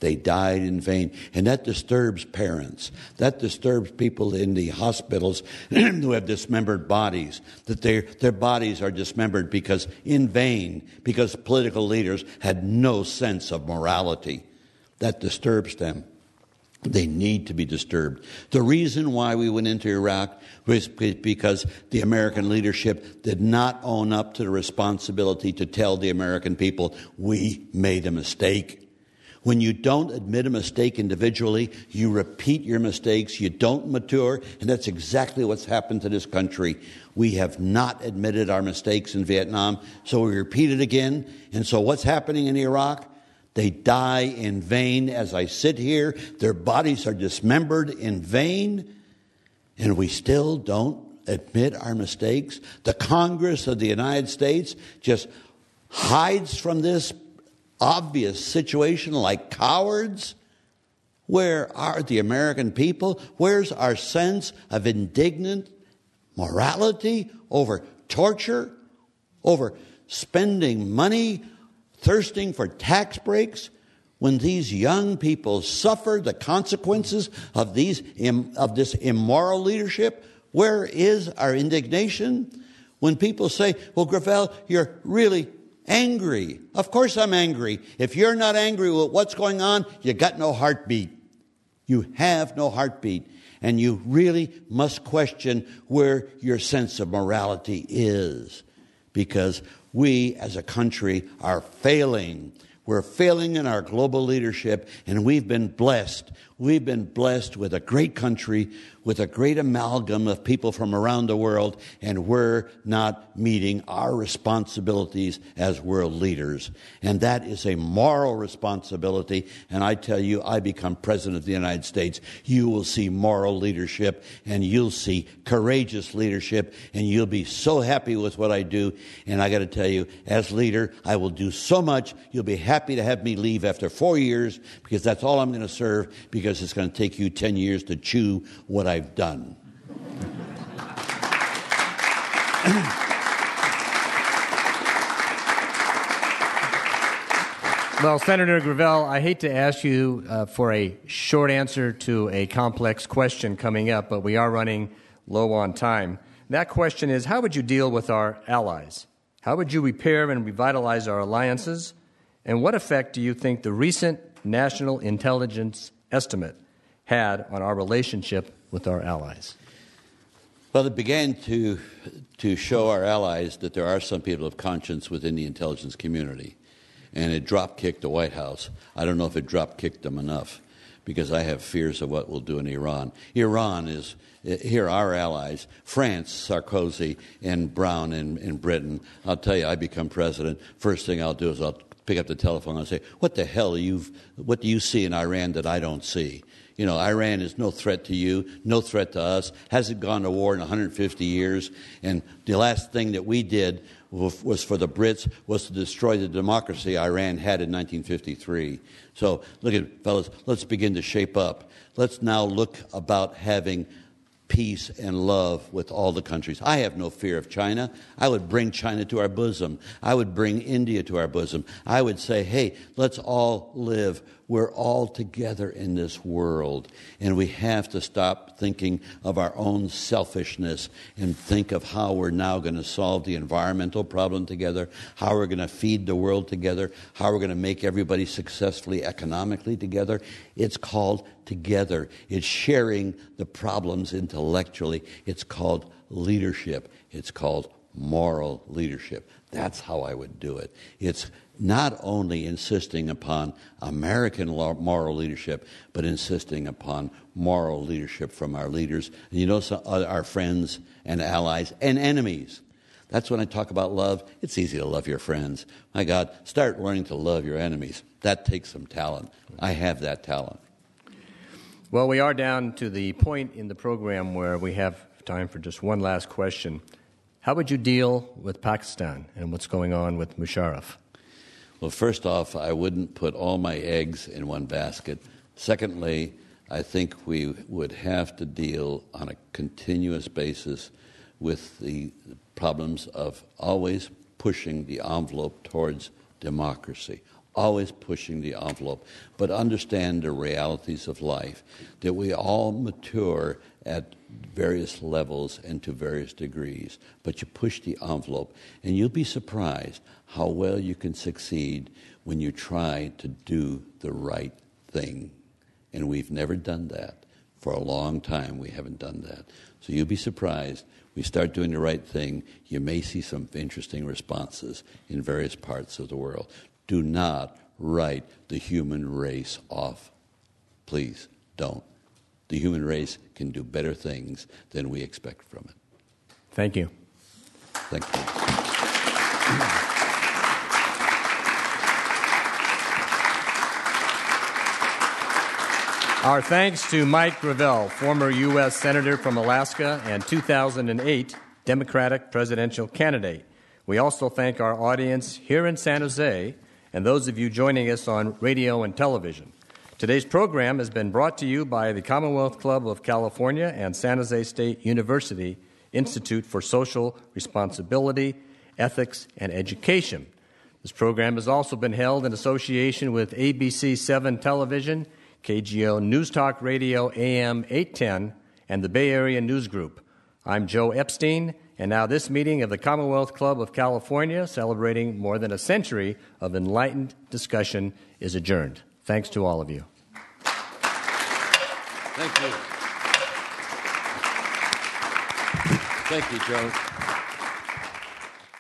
Speaker 4: They died in vain. And that disturbs parents. That disturbs people in the hospitals who have dismembered bodies, that their bodies are dismembered because in vain, because political leaders had no sense of morality. That disturbs them. They need to be disturbed. The reason why we went into Iraq was because the American leadership did not own up to the responsibility to tell the American people, we made a mistake. When you don't admit a mistake individually, you repeat your mistakes, you don't mature, and that's exactly what's happened to this country. We have not admitted our mistakes in Vietnam, so we repeat it again. And so what's happening in Iraq? They die in vain as I sit here. Their bodies are dismembered in vain. And we still don't admit our mistakes. The Congress of the United States just hides from this obvious situation like cowards. Where are the American people? Where's our sense of indignant morality over torture, over spending money, thirsting for tax breaks, when these young people suffer the consequences of this immoral leadership? Where is our indignation? When people say, well, Gravel, you're really angry. Of course I'm angry. If you're not angry with what's going on, you got no heartbeat. You have no heartbeat. And you really must question where your sense of morality is. Because we as a country are failing. We're failing in our global leadership, and we've been blessed. We've been blessed with a great country, with a great amalgam of people from around the world, and we're not meeting our responsibilities as world leaders. And that is a moral responsibility. And I tell you, I become President of the United States, you will see moral leadership, and you'll see courageous leadership, and you'll be so happy with what I do. And I got to tell you, as leader, I will do so much. You'll be happy to have me leave after 4 years, because that's all I'm going to serve, because it's going to take you 10 years to chew what I've done.
Speaker 3: Well, Senator Gravel, I hate to ask you for a short answer to a complex question coming up, but we are running low on time. That question is, how would you deal with our allies? How would you repair and revitalize our alliances? And what effect do you think the recent national intelligence estimate had on our relationship with our allies?
Speaker 4: Well, it began to show our allies that there are some people of conscience within the intelligence community. And it drop-kicked the White House. I don't know if it drop-kicked them enough, because I have fears of what we'll do in Iran. Iran is, here are our allies, France, Sarkozy, and Brown in Britain. I'll tell you, I become president, first thing I'll do is I'll pick up the telephone and say, what the hell what do you see in Iran that I don't see? You know, Iran is no threat to you, no threat to us, hasn't gone to war in 150 years, and the last thing that we did was for the Brits was to destroy the democracy Iran had in 1953. So, look at, fellas, let's begin to shape up. Let's now look about having peace and love with all the countries. I have no fear of China. I would bring China to our bosom. I would bring India to our bosom. I would say, hey, let's all live. We're all together in this world. And we have to stop thinking of our own selfishness and think of how we're now going to solve the environmental problem together, how we're going to feed the world together, how we're going to make everybody successfully economically together. It's called together. It's sharing the problems intellectually. It's called leadership. It's called moral leadership. That's how I would do it. It's not only insisting upon American moral leadership, but insisting upon moral leadership from our leaders, and you know, our friends and allies and enemies. That's when I talk about love. It's easy to love your friends. My God, start learning to love your enemies. That takes some talent. I have that talent.
Speaker 3: Well, we are down to the point in the program where we have time for just one last question. How would you deal with Pakistan and what's going on with Musharraf?
Speaker 4: Well, first off, I wouldn't put all my eggs in one basket. Secondly, I think we would have to deal on a continuous basis with the problems of always pushing the envelope towards democracy. always pushing the envelope, but understand the realities of life, that we all mature at various levels and to various degrees, but you push the envelope, and you'll be surprised how well you can succeed when you try to do the right thing. And we've never done that. For a long time, we haven't done that. So you'll be surprised. We start doing the right thing, you may see some interesting responses in various parts of the world. Do not write the human race off. Please don't. The human race can do better things than we expect from it.
Speaker 3: Thank you.
Speaker 4: Thank you.
Speaker 3: Our thanks to Mike Gravel, former U.S. Senator from Alaska and 2008 Democratic presidential candidate. We also thank our audience here in San Jose and those of you joining us on radio and television. Today's program has been brought to you by the Commonwealth Club of California and San Jose State University Institute for Social Responsibility, Ethics, and Education. This program has also been held in association with ABC 7 Television, KGO News Talk Radio AM 810, and the Bay Area News Group. I'm Joe Epstein, and now this meeting of the Commonwealth Club of California, celebrating more than a century of enlightened discussion, is adjourned. Thanks to all of you.
Speaker 4: Thank you. Thank you, Joe.